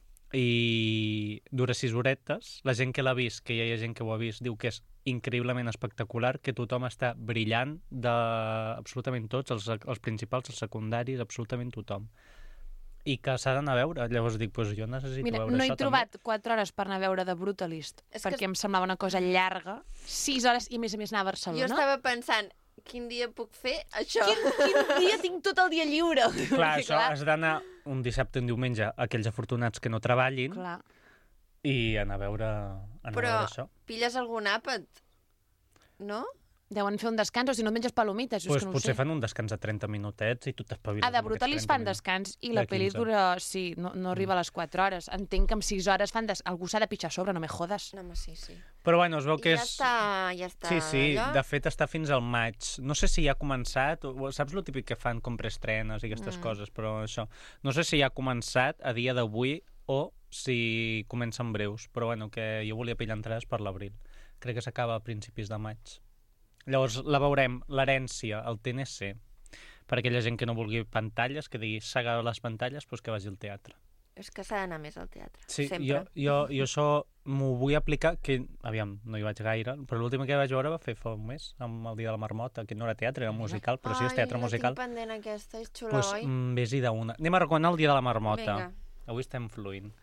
i dura 6 horetes. La gent que l'ha vist, que ja hi ha gent que ho ha vist, diu que és increïblement espectacular, que tothom està brillant absolutament tots, els principals, els secundaris, absolutament tothom. I que s'ha d'anar a veure. Llavors dic, doncs jo necessito Mira, veure no això he trobat 4 hores per anar a veure The Brutalist, És que perquè em semblava una cosa llarga. 6 hores i, a més anar a Barcelona. Jo estava pensant, quin dia puc fer això? Quin dia tinc tot el dia lliure? també. Clar, Perquè, això has d'anar un dissabte o un diumenge a aquells afortunats que no treballin Clar. i anar a veure, Però això. pilles algun àpat, no? Deuen fer un descans, o si no et menges palomites, Pues és que no ho potser sé. fan un descans de 30 minutets i tu t'espaviles. De amb aquests Brutalist 30 fan minuts. descans i la De pel·li 15. dura... Sí, no arriba a les 4 hores. Entenc que amb 6 hores fan algú s'ha de pitjar a sobre, no me jodes. No, home, sí. Però bueno, es veu que I és... ja està Sí, allò? de fet està fins al maig. No sé si ja ha començat, saps el típic que fan com preestrenes i aquestes coses, però això... No sé si ja ha començat a dia d'avui o si comença en breus, però bueno, que jo volia pillar entrades per l'abril. Crec que s'acaba a principis de maig. Llavors la veurem, L'herència, al TNC, per aquella gent que no vulgui pantalles, que digui saga a les pantalles, doncs que vagi al teatre. És que s'ha d'anar més al teatre, Sí, sempre. jo això m'ho vull aplicar, que, aviam, no hi vaig gaire, però l'última que vaig veure va fer fa un mes, amb el Dia de la Marmota, que no era teatre, era musical, però sí és teatre musical. Ai, la tinc pendent aquesta, és xula, Doncs oi? vés-hi d'una. Anem a recomanar el Dia de la Marmota. Vinga. Avui estem fluint.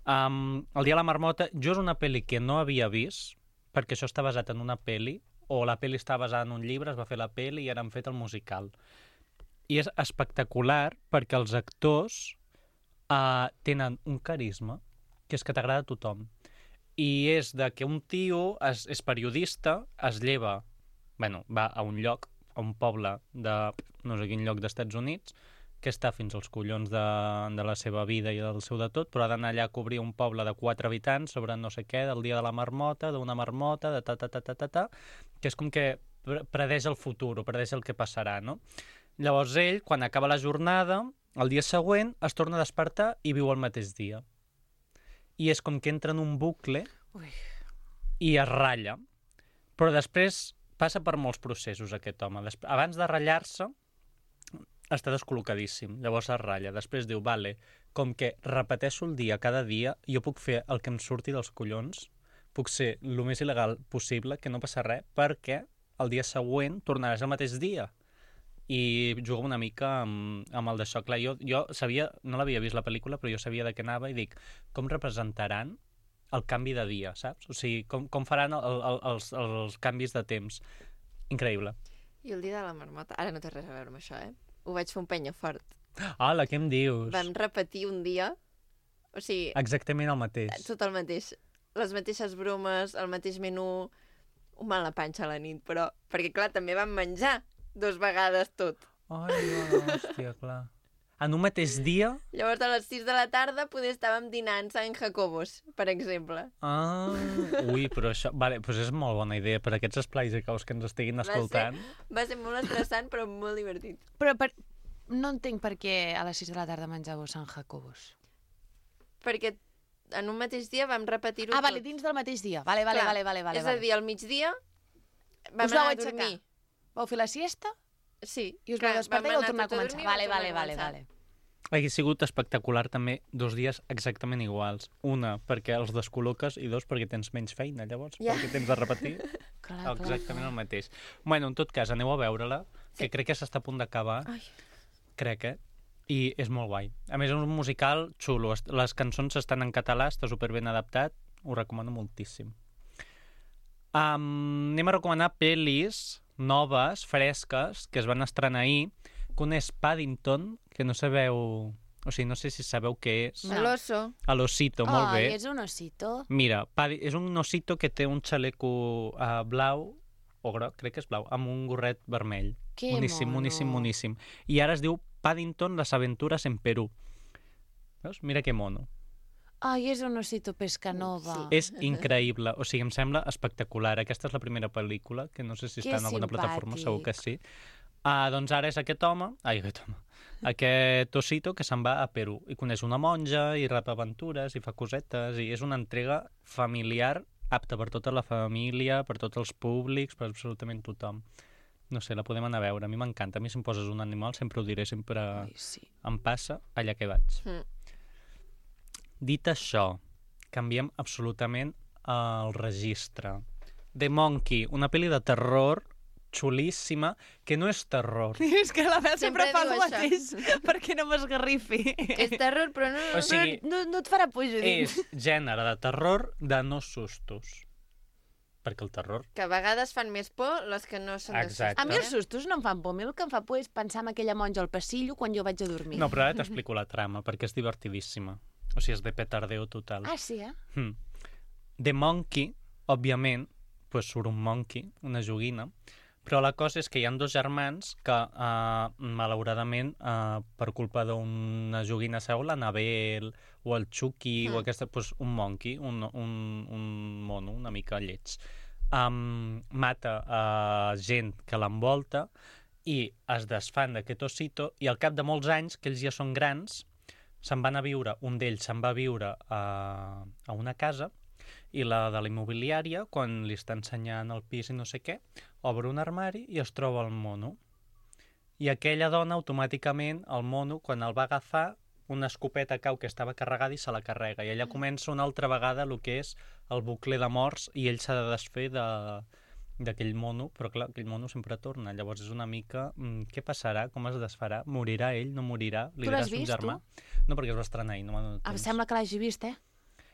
El dia de la marmota, jo és una pel·li que no havia vist, perquè això està basat en una pel·li, o la pel·li està basada en un llibre, es va fer la pel·li i ara han fet el musical. I és espectacular perquè els actors tenen un carisma que és que t'agrada a tothom. I és de que un tio és periodista, es lleva, va a un lloc, a un poble de no sé quin lloc d'Estats Units, que està fins als collons de la seva vida i del seu de tot, però ha d'anar allà a cobrir un poble de 4 habitants sobre no sé què, del dia de la marmota, d'una marmota, de ta, que és com que predeix el futur o predeix el que passarà, no? Llavors ell, quan acaba la jornada, el dia següent es torna a despertar i viu el mateix dia. I és com que entra en un bucle i es ratlla. Però després passa per molts processos, aquest home. Abans de ratllar-se, està descol·locadíssim. Llavors es ratlla. Després diu, vale, com que repeteixo el dia cada dia, jo puc fer el que em surti dels collons, puc ser el més il·legal possible, que no passa res, perquè el dia següent tornaràs al mateix dia. I jugo una mica amb el d'això. Clar, jo sabia, no l'havia vist la pel·lícula, però jo sabia de què anava i dic, com representaran el canvi de dia, saps? O sigui, com faran els canvis de temps. Increïble. I el dia de la marmota, ara no té res a veure amb això, Ho vaig fer un penya fort. Hola, què em dius? Vam repetir un dia, o sigui... Exactament el mateix. Tot el mateix. Les mateixes bromes, el mateix menú, un mal a la panxa a la nit, però... Perquè, clar, també vam menjar 2 vegades tot. Ai, hòstia, clar. En un mateix dia? Llavors, a les 6 de la tarda, poder estàvem dinant en Jacobos, per exemple. Ui, però això... Vale, doncs és molt bona idea per aquests esplais i caus que ens estiguin escoltant. Va ser molt estressant, però molt divertit. Però no entenc per què a les 6 de la tarda menjàveu San Jacobos. Perquè en un mateix dia vam repetir-ho tot. Vale, dins del mateix dia. Vale. És a dir, al migdia vam Us anar vau a dormir. aixecar? Vau fer la siesta? Sí. I us vau despertar i vau tornar a començar. Vale. Hauria sigut espectacular també 2 dies exactament iguals. Una, perquè els descol·loques, i 2, perquè tens menys feina, llavors, perquè tens de repetir exactament el mateix. Bueno, en tot cas, aneu a veure-la, que crec que s'està a punt d'acabar. Crec, I és molt guai. A més, és un musical xulo. Les cançons estan en català, està superben adaptat. Ho recomano moltíssim. Anem a recomanar pel·lis noves, fresques, que es van estrenar ahir, que un és Paddington, que no sabeu... O sigui, no sé si sabeu què és. No. L'oso. L'osito, molt bé. És un osito. Mira, és un osito que té un xaleco blau, o groc, crec que és blau, amb un gorret vermell. Que moníssim. I ara es diu Paddington, les aventures en Perú. Veus? Mira que mono. És un osito pescanova. És increïble, o sigui, em sembla espectacular. Aquesta és la primera pel·lícula, que no sé si està en alguna plataforma, segur que sí. Doncs ara és aquest osito que se'n va a Perú i coneix una monja i rep aventures i fa cosetes i és una entrega familiar apta per tota la família, per tots els públics, per absolutament tothom. No sé, la podem anar a veure. A mi m'encanta. A mi si em poses un animal sempre ho diré, sempre em passa allà que vaig. Dit això, canviem absolutament el registre. The Monkey, una pel·li de terror xulíssima, que no és terror. És que la Bel sempre fa el diu mateix, perquè no m'esgarrifi. És terror, però no... O sigui, no et farà pujo. és gènere de terror de no sustos. Perquè el terror... Que a vegades fan més por les que no són de sustos. Exacte. A mi els sustos no em fan por. A mi el que em fa por és pensar en aquella monja al passillo quan jo vaig a dormir. No, però ara t'explico la trama, perquè és divertidíssima. O sigui, és de petardeo total. Sí, The Monkey, òbviament, pues surt un monkey, una joguina, però la cosa és que hi ha 2 germans que, malauradament, per culpa d'una joguina seu, l'Annabel o el Chucky o aquesta, pues, un monkey, un mono una mica lleig, mata gent que l'envolta i es desfan d'aquest osito i al cap de molts anys, que ells ja són grans, se'n van a viure, un d'ells se'n va a viure a una casa i la de la immobiliària, quan li està ensenyant el pis i no sé què, obre un armari i es troba el mono. I aquella dona, automàticament, el mono, quan el va agafar, una escopeta cau que estava carregada i se la carrega. I allà comença una altra vegada el que és el bucle de morts i ell s'ha de desfer d'aquell mono, però clar, aquell mono sempre torna. Llavors és una mica, què passarà? Com es desfarà? Morirà ell? No morirà? Tu l'has vist, germà? No, perquè es va estrenar ahir, no m'ha donat temps. Em sembla que l'hagi vist,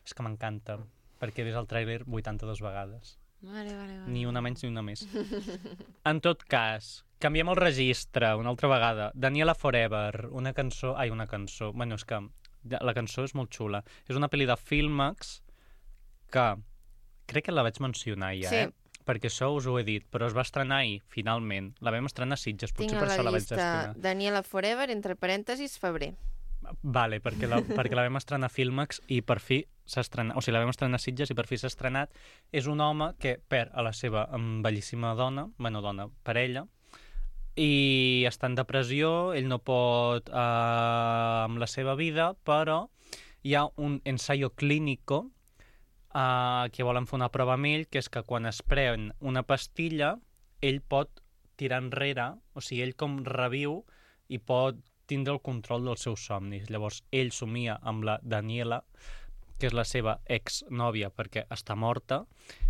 És que m'encanta, perquè he vist el tràiler 82 vegades. Vale. Ni una menys ni una més. En tot cas, canviem el registre una altra vegada. Daniela Forever, una cançó... Bueno, és que la cançó és molt xula. És una pel·li de Filmax que crec que la vaig mencionar ja, Sí. Perquè això us ho he dit, però es va estrenar ahir, finalment. La vam estrenar a Sitges, Tinc potser a per la això la vaig llista destinar. Daniela Forever, entre parèntesis, febrer. Vale, perquè la vam estrenar a Filmax i per fi s'ha estrenat, o sigui, la vam estrenar a Sitges i per fi s'ha estrenat. És un home que perd a la seva bellíssima parella, i està en depressió, ell no pot amb la seva vida, però hi ha un ensayo clínico que volen fer una prova amb ell, que és que quan es pren una pastilla, ell pot tirar enrere, o sigui, ell com reviu i pot tindre el control dels seus somnis. Llavors, ell somia amb la Daniela, que és la seva exnòvia, perquè està morta,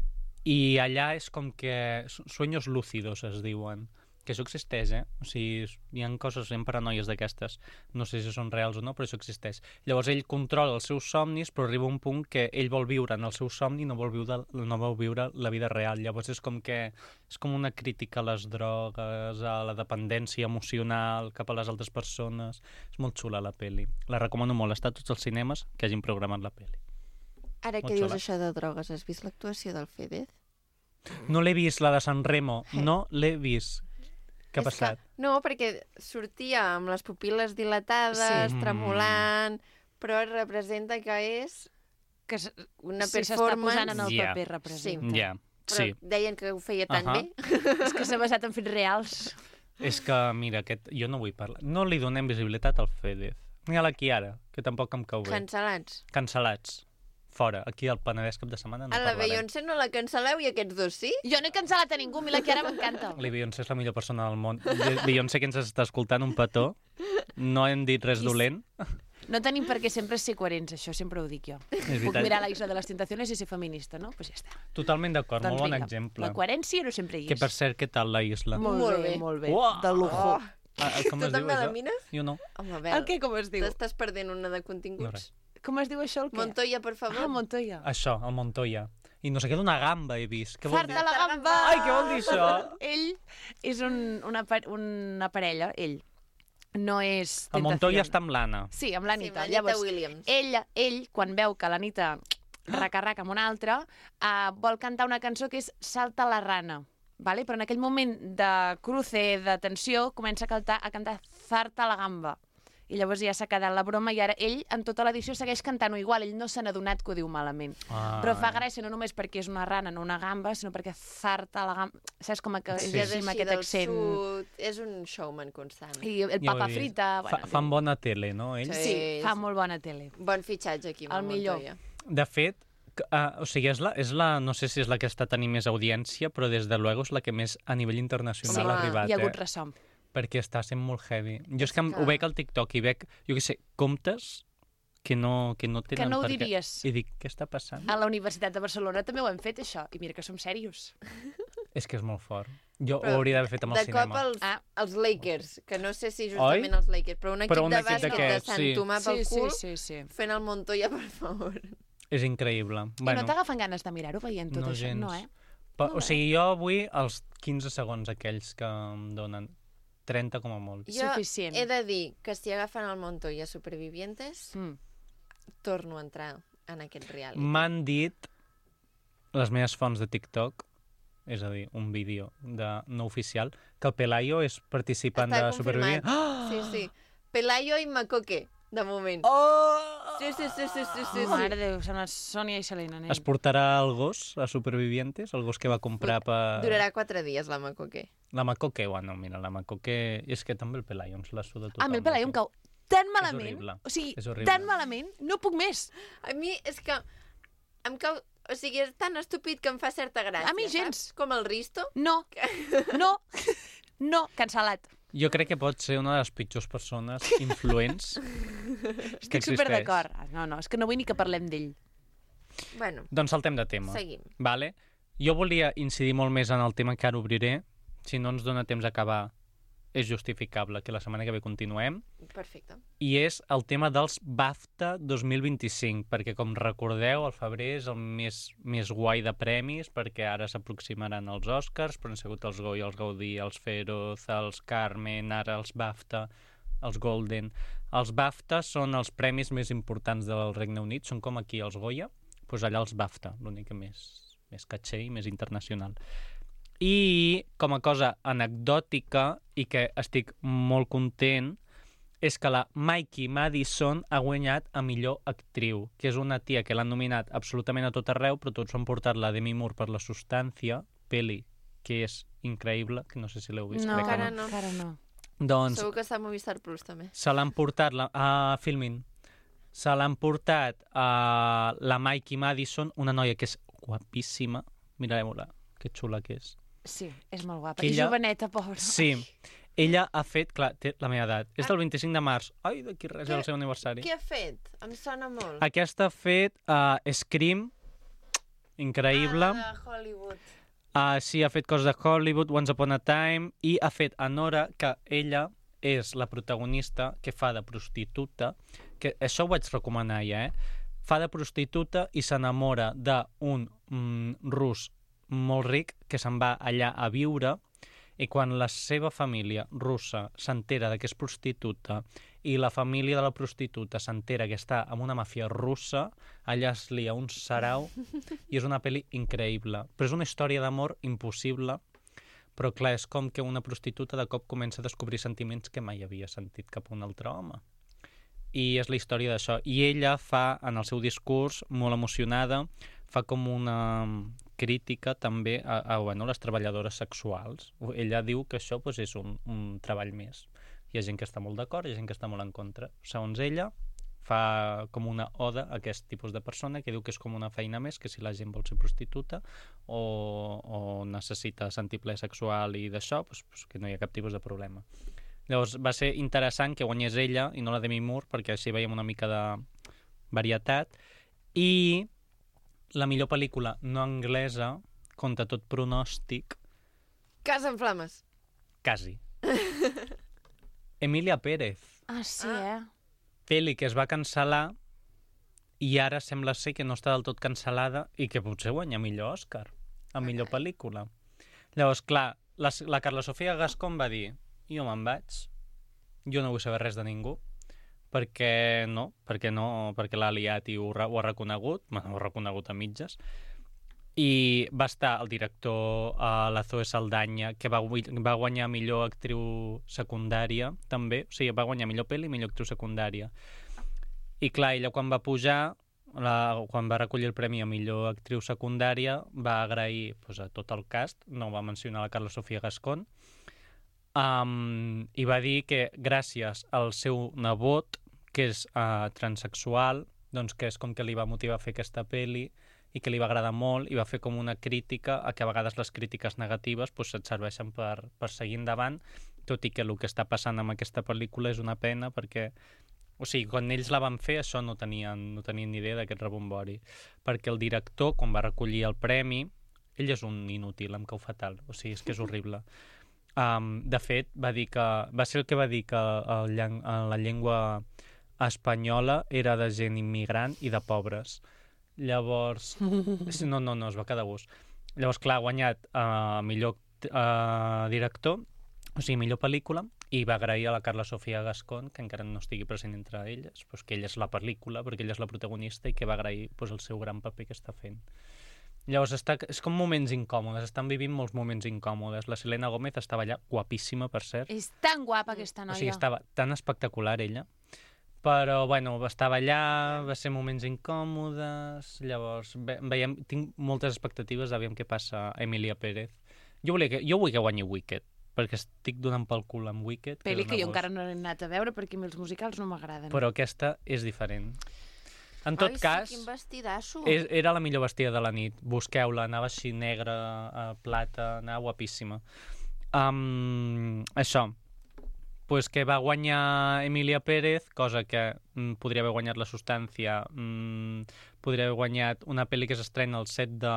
i allà és com que... Sueños lúcidos es diuen. Que això existeix, O sigui, hi ha coses, hi ha paranoies d'aquestes. No sé si són reals o no, però això existeix. Llavors ell controla els seus somnis, però arriba un punt que ell vol viure en el seu somni i no vol viure la vida real. Llavors és com una crítica a les drogues, a la dependència emocional cap a les altres persones. És molt xula la pel·li. La recomano molt. Està a tots els cinemes que hagin programat la pel·li. Ara Molt que dius xula. això de drogues, has vist l'actuació del Fedez? No l'he vist, la de San Remo. No l'he vist. Què ha passat? No, perquè sortia amb les pupil·les dilatades, Sí. tremolant, però representa que és Que una si s'està performance... posant en el Ja. paper, representa. Ja, Però sí. deien que ho feia tan Ahà. bé. És que s'ha basat en fets reals. És que, mira, jo no vull parlar. No li donem visibilitat al Fedez. Ni a la Kiara, que tampoc em cau bé. Cancel·lats. Cancel·lats. Fora. Aquí al Penedès cap de setmana no A la parlarem. Beyoncé no la cancel·leu i aquests dos sí? Jo no he cancel·lat a ningú, a mi la Chiara m'encanta. La Beyoncé és la millor persona del món. Beyoncé, que ens està escoltant, un petó. No hem dit res dolent. No tenim per què sempre ser coherents, això sempre ho dic jo. És Puc veritat. mirar la Isla de les Tentaciones i ser feminista, no? Pues ja està. Totalment d'acord, molt bon vinga, exemple. La coherència no sempre hi és. Que, per cert, què tal la isla? Molt bé. Molt bé. Uah! De lujo. Com Tu es diu també la això? mires? Jo no. Home, a El veure, què, com es diu? t'estàs perdent una de No, continguts. res. Com es diu això, el què? Montoya, per favor. Ah, Montoya. Això, el Montoya. I no sé què d'una gamba he vist. Què vol dir? Farta la gamba! Ai, què vol dir això? Ell és una parella, ell. No és El tentació. Montoya està amb l'Anna. Sí, amb Sí, l'Anita. amb l'Anita Llavors, Williams. ell, quan veu que l'Anita raca amb una altra, vol cantar una cançó que és Salta la rana. Vale? Però en aquell moment de cruce, de tensió, comença a cantar Farta la gamba. I llavors ja s'ha quedat la broma i ara ell, en tota l'edició, segueix cantant-ho igual. Ell no se n'ha adonat que ho diu malament. Ah, Però fa gràcia no només perquè és una rana, no una gamba, sinó perquè farta la gamba... Saps com que Sí. Ja és és amb així aquest del accent. sud. És un showman constant. I el Ja ho he papa vist. frita... Bueno, Fan bona tele, no, ells? Sí. Sí, fa molt bona tele. Bon fitxatge aquí, amb El millor. Montoya. De fet, o sigui, és la, no sé si és la que està tenint més audiència, però des de luego és la que més a nivell internacional Home, ha arribat, Hi ha hagut ressò. perquè està sent molt heavy. Jo és que que- ho veig al TikTok i veig, jo què sé, comptes que no tenen... Que no ho per què. diries. I dic, què està passant? A la Universitat de Barcelona també ho hem fet, això. I mira que som serios. És que és molt fort. Jo Però ho hauria d'haver fet amb el De cop cinema. els Lakers, que no sé si justament els Lakers, però un equip un de equip bàsquet de d'aquests, Sant sí. Tomà pel cul sí. fent el Montoya, per favor. És increïble. I no t'agafen ganes de mirar-ho veient tot no això? gens. No, eh? O sigui, jo vull els 15 segons aquells que em donen 30 com a molt. Jo Suficient. he de dir que si agafen el Montoya Supervivientes, Mm. torno a entrar en aquest reality. M'han dit les meves fonts de TikTok, és a dir, un vídeo no oficial, que el Pelayo és participant Està de Supervivent. confirmat. Sí, sí. Pelayo i Macoque, de moment. Sí, sí, sí, sí, sí, sí. Mare de Déu, són la Sònia i Selena, nen. Es portarà el gos a Supervivientes, el gos que va comprar per... Durarà 4 dies, la Macoque. La Macoque, bueno, mira, la Macoque... És que també el Pelayo ens la suda totalment. A mi el Pelayo em cau tan malament. horrible. O sigui, És horrible. tan malament, no puc més. A mi és que em cau... O sigui, és tan estúpid que em fa certa gràcia, A mi gens. saps? Com el Risto. No, no, no, cancel·lat. Jo crec que pot ser una de les pitjors persones influents que Estic existeix. super d'acord. No, és que no vull ni que parlem d'ell. Bueno, Doncs saltem de tema. seguim. Vale? Jo volia incidir molt més en el tema que ara obriré, si no ens dona temps a acabar és justificable, que la setmana que ve continuem, Perfecte. i és el tema dels BAFTA 2025, perquè, com recordeu, el febrer és el més guai de premis, perquè ara s'aproximaran els Oscars, però han sigut els Goya, els Gaudí, els Feroz, els Carmen, ara els BAFTA, els Golden. Els BAFTA són els premis més importants del Regne Unit, són com aquí els Goya, doncs allà els BAFTA, l'únic que més caché i més internacional. I com a cosa anecdòtica, i que estic molt content, és que la Mikey Madison ha guanyat a millor actriu, que és una tia que l'han nominat absolutament a tot arreu, però tots han portat la Demi Moore per La Substància, pel·li que és increïble, que no sé si l'heu vist. No, crec que encara no. Doncs Segur que està a Movistar Plus, també. se l'han portat a Filmin. Se l'han portat a la Mikey Madison, una noia que és guapíssima. Mireu-la, que xula que és. Sí, és molt guapa. Que I ella- joveneta, pobra. Sí, ella ha fet, clar, té la meva edat, és del 25 de març. Ai, d'aquí res, és el seu aniversari. Què ha fet? Em sona molt. Aquesta ha fet Scream, increïble. Ah, de Hollywood. Sí, ha fet coses de Hollywood, Once Upon a Time, i ha fet Anora, que ella és la protagonista que fa de prostituta, que això ho vaig recomanar ja, fa de prostituta i s'enamora d'un rus molt ric que se'n va allà a viure, i quan la seva família russa s'entera que és prostituta i la família de la prostituta s'entera que està amb una màfia russa, allà es lia un sarau, i és una pel·li increïble. Però és una història d'amor impossible, però clar, és com que una prostituta de cop comença a descobrir sentiments que mai havia sentit cap a un altre home. I és la història d'això. I ella fa, en el seu discurs, molt emocionada, fa com una crítica també a les treballadores sexuals. Ella diu que això doncs, és un treball més. Hi ha gent que està molt d'acord, hi ha gent que està molt en contra. Segons ella, fa com una oda a aquest tipus de persona que diu que és com una feina més, que si la gent vol ser prostituta o necessita sentir plaer sexual i d'això, doncs que no hi ha cap tipus de problema. Llavors va ser interessant que guanyés ella i no la Demi Moore, perquè així veiem una mica de varietat. I la millor pel·lícula no anglesa, contra tot pronòstic, Casa en flames. quasi. Emilia Pérez, Ah, sí, pel·li que es va cancel·lar i ara sembla ser que no està del tot cancel·lada i que potser guanya millor Òscar, a millor pel·lícula. Llavors, clar, la Carla Sofia Gascón va dir: jo me'n vaig, jo no vull saber res de ningú, perquè l'ha liat i ho ha reconegut, ho ha reconegut a mitges, i va estar el director la Zoe Saldana, que va guanyar millor actriu secundària també, o sigui, va guanyar millor pel·li i millor actriu secundària. I clar, ella quan va pujar, quan va recollir el premi a millor actriu secundària, va agrair a tot el cast, no va mencionar la Carla Sofia Gascón, i va dir que gràcies al seu nebot, que és transexual, doncs que és com que li va motivar a fer aquesta pel·li i que li va agradar molt, i va fer com una crítica a que a vegades les crítiques negatives et serveixen per seguir endavant, tot i que el que està passant amb aquesta pel·lícula és una pena, perquè o sigui, quan ells la van fer això no tenien ni idea d'aquest rebombori, perquè el director, quan va recollir el premi, ell és un inútil, em cau fatal, o sigui, és que és horrible. De fet, va ser el que va dir que la llengua espanyola era de gent immigrant i de pobres. Llavors... No, es va quedar a gust. Llavors, clar, ha guanyat millor director, o sigui, millor pel·lícula, i va agrair a la Carla Sofia Gascón, que encara no estigui present entre elles, que ella és la pel·lícula, perquè ella és la protagonista, i que va agrair el seu gran paper que està fent. Llavors, és com moments incòmodes, estan vivint molts moments incòmodes. La Selena Gómez estava allà, guapíssima, per cert. És tan guapa, aquesta noia. O sigui, estava tan espectacular, ella. Però, bueno, estava allà, va ser moments incòmodes, llavors tinc moltes expectatives d'aviam què passa a Emilia Pérez. Jo vull que guanyi Wicked, perquè estic donant pel cul amb Wicked. Pel·li que jo encara no he anat a veure perquè a mi els musicals no m'agraden. Però aquesta és diferent. En tot cas, quin vestidasso. Era la millor vestida de la nit. Busqueu-la, anava així negra, plata, anava guapíssima. Això, que va guanyar Emilia Pérez, cosa que podria haver guanyat La Substància, podria haver guanyat una pel·li que s'estrena el 7 de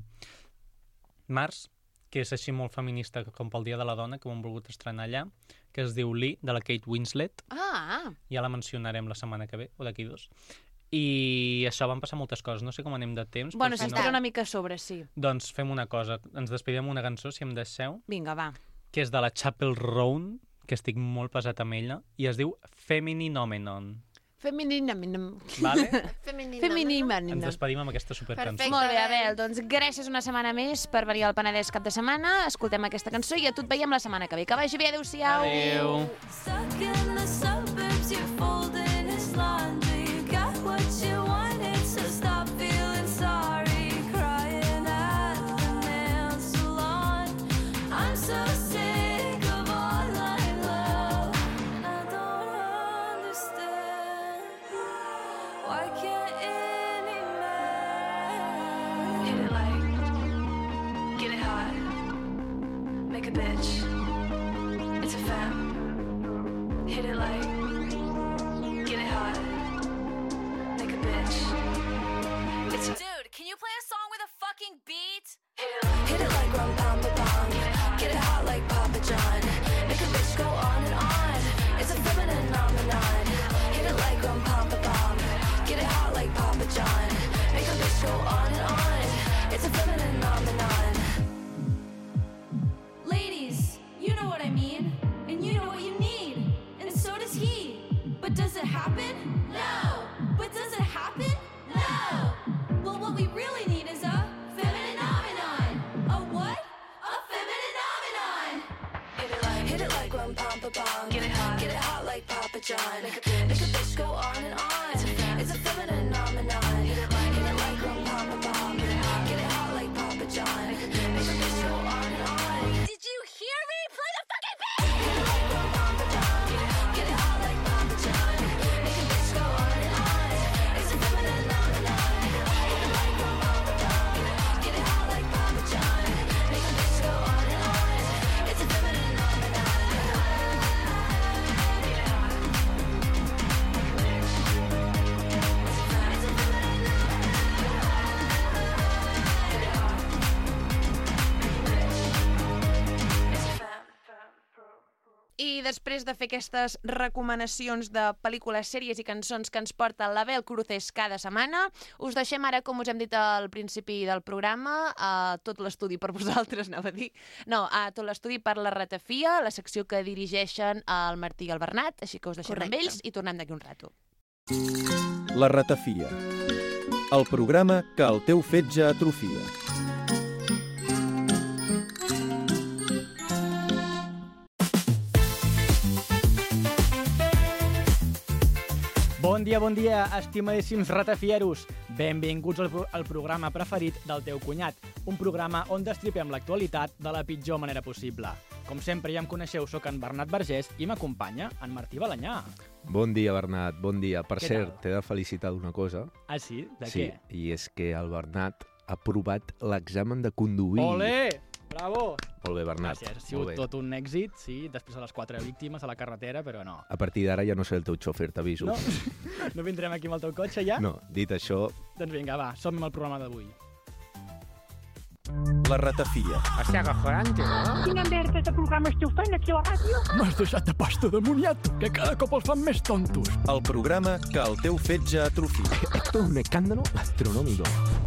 març, que és així molt feminista com pel Dia de la Dona, que ho han volgut estrenar allà, que que es diu Lee, de la Kate Winslet. Ah, Ja la mencionarem la setmana que ve, o d'aquí 2. I això, van passar moltes coses. No sé com anem de temps, bueno, però si no... una mica a sobre, sí. Doncs fem una cosa. Ens despedim amb una cançó, si em deixeu, Vinga, va. que és de la Chapel Roan, que estic molt pesat amb ella, i es diu Femininomenon. Feminina. Vale? Feminina. Ens despedim amb aquesta supercançó. Perfecte. Molt bé, Abel, doncs gràcies una setmana més per venir al Penedès cap de setmana. Escoltem aquesta cançó i a tu et veiem la setmana que ve. Que vagi bé, adéu-siau. Adéu. Stuck in the suburbs, you're folding his laundry. You got what you wanted, so stop feeling sorry. Crying at the nail salon. I'm so sick of online love. I don't understand. Why can't any man hit it like, get it hot, make a bitch? It's a femme. Hit it like, get it hot, make a bitch. It's a dude. Can you play a song with a fucking beat? Hit it like rum pum pa pum. Get it hot like Papa John. Make a bitch go on and on. It's a feminine phenomenon. Hit it like rum pum pa pum. Get it hot like Papa John. Make a bitch go on and on. It's a feminine phenomenon. Ladies, you know what I mean, and you know what you need, and so does he. But does it happen? No. But does it happen? No. Well, what we really need is a feminine phenomenon. A what? A feminine phenomenon. Hit it like rum pum pa pum. Get it hot like Papa John. Make a bitch go on and on. It's a feminine phenomenon. Hit it like rum pum pa pum. Get it hot like Papa John. Make a bitch go on and on. Did you hear me? Play the fucking beat! Hit it like rum pum pa pum. Get it hot like Papa John. Make a bitch go on and on. It's a feminine phenomenon. Hit it like rum pum pa pum. Get it hot like Papa John. Make a bitch go on and on. It's a feminine phenomenon. I després de fer aquestes recomanacions de pel·lícules, sèries i cançons que ens porta l'Abel Cruces cada setmana, us deixem ara, com us hem dit al principi del programa, tot l'estudi per vosaltres, anava a dir. No, tot l'estudi per la Ratafia, la secció que dirigeixen el Martí i el Bernat, així que us deixem amb ells i tornem d'aquí un rato. La Ratafia, el programa que el teu fetge atrofia. Bon dia, estimadíssims ratafieros. Benvinguts al programa preferit del teu cunyat, un programa on destripem l'actualitat de la pitjor manera possible. Com sempre ja em coneixeu, sóc en Bernat Vergés i m'acompanya en Martí Balanyà. Bon dia, Bernat, bon dia. Per Què cert, tal? t'he de felicitar d'una cosa. Ah, sí? De Sí, què? i és que el Bernat ha aprovat l'examen de conduir. Olé! Bravo! Molt bé, Bernat. Gràcies, ha molt sigut bé. tot un èxit, sí, després de les 4 víctimes a la carretera, però no. A partir d'ara ja no seré el teu xòfer, t'aviso. No? No vindrem aquí amb el teu cotxe ja? No, dit això, Doncs vinga, va, som-hi amb el programa d'avui. La Ratafia. Hòstia, acojonante, no? Quina merda de programa esteu fent aquí a la ràdio? M'has deixat de pasta de moniato, que cada cop els fan més tontos. El programa que el teu fetge atrofia. Esto es un escándalo astronómico.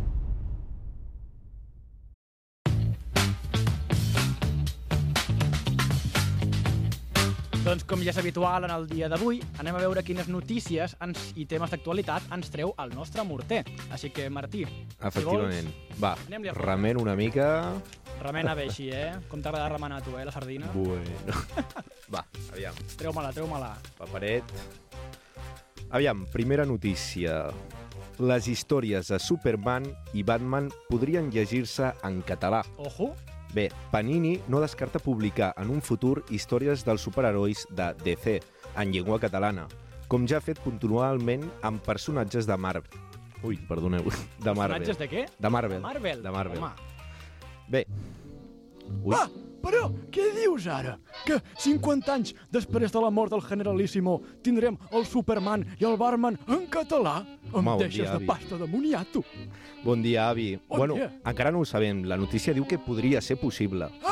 Doncs com ja és habitual en el dia d'avui, anem a veure quines notícies i temes d'actualitat ens treu el nostre morter. Així que, Martí, efectivament. Va, anem-li a fora. remen una mica... Remena bé així, Com t'agrada remenar a tu, la sardina? Bueno. Va, aviam. Treu-me-la. Paperet. Aviam, primera notícia. Les històries de Superman i Batman podrien llegir-se en català. Ojo! Bé, Panini no descarta publicar en un futur històries dels superherois de DC en llengua catalana, com ja ha fet puntualment amb personatges de Marvel. Ui, perdoneu, de Marvel. Personatges de què? De Marvel. De Marvel? Home. Bé. Ui. Ah, però què dius ara? Que 50 anys després de la mort del Generalíssimo tindrem el Superman i el Batman en català? Em Home, bon deixes dia, de avi. pasta de moniato. Bon dia, avi. Bon Bueno, dia. encara no ho sabem. La notícia diu que podria ser possible. Ah,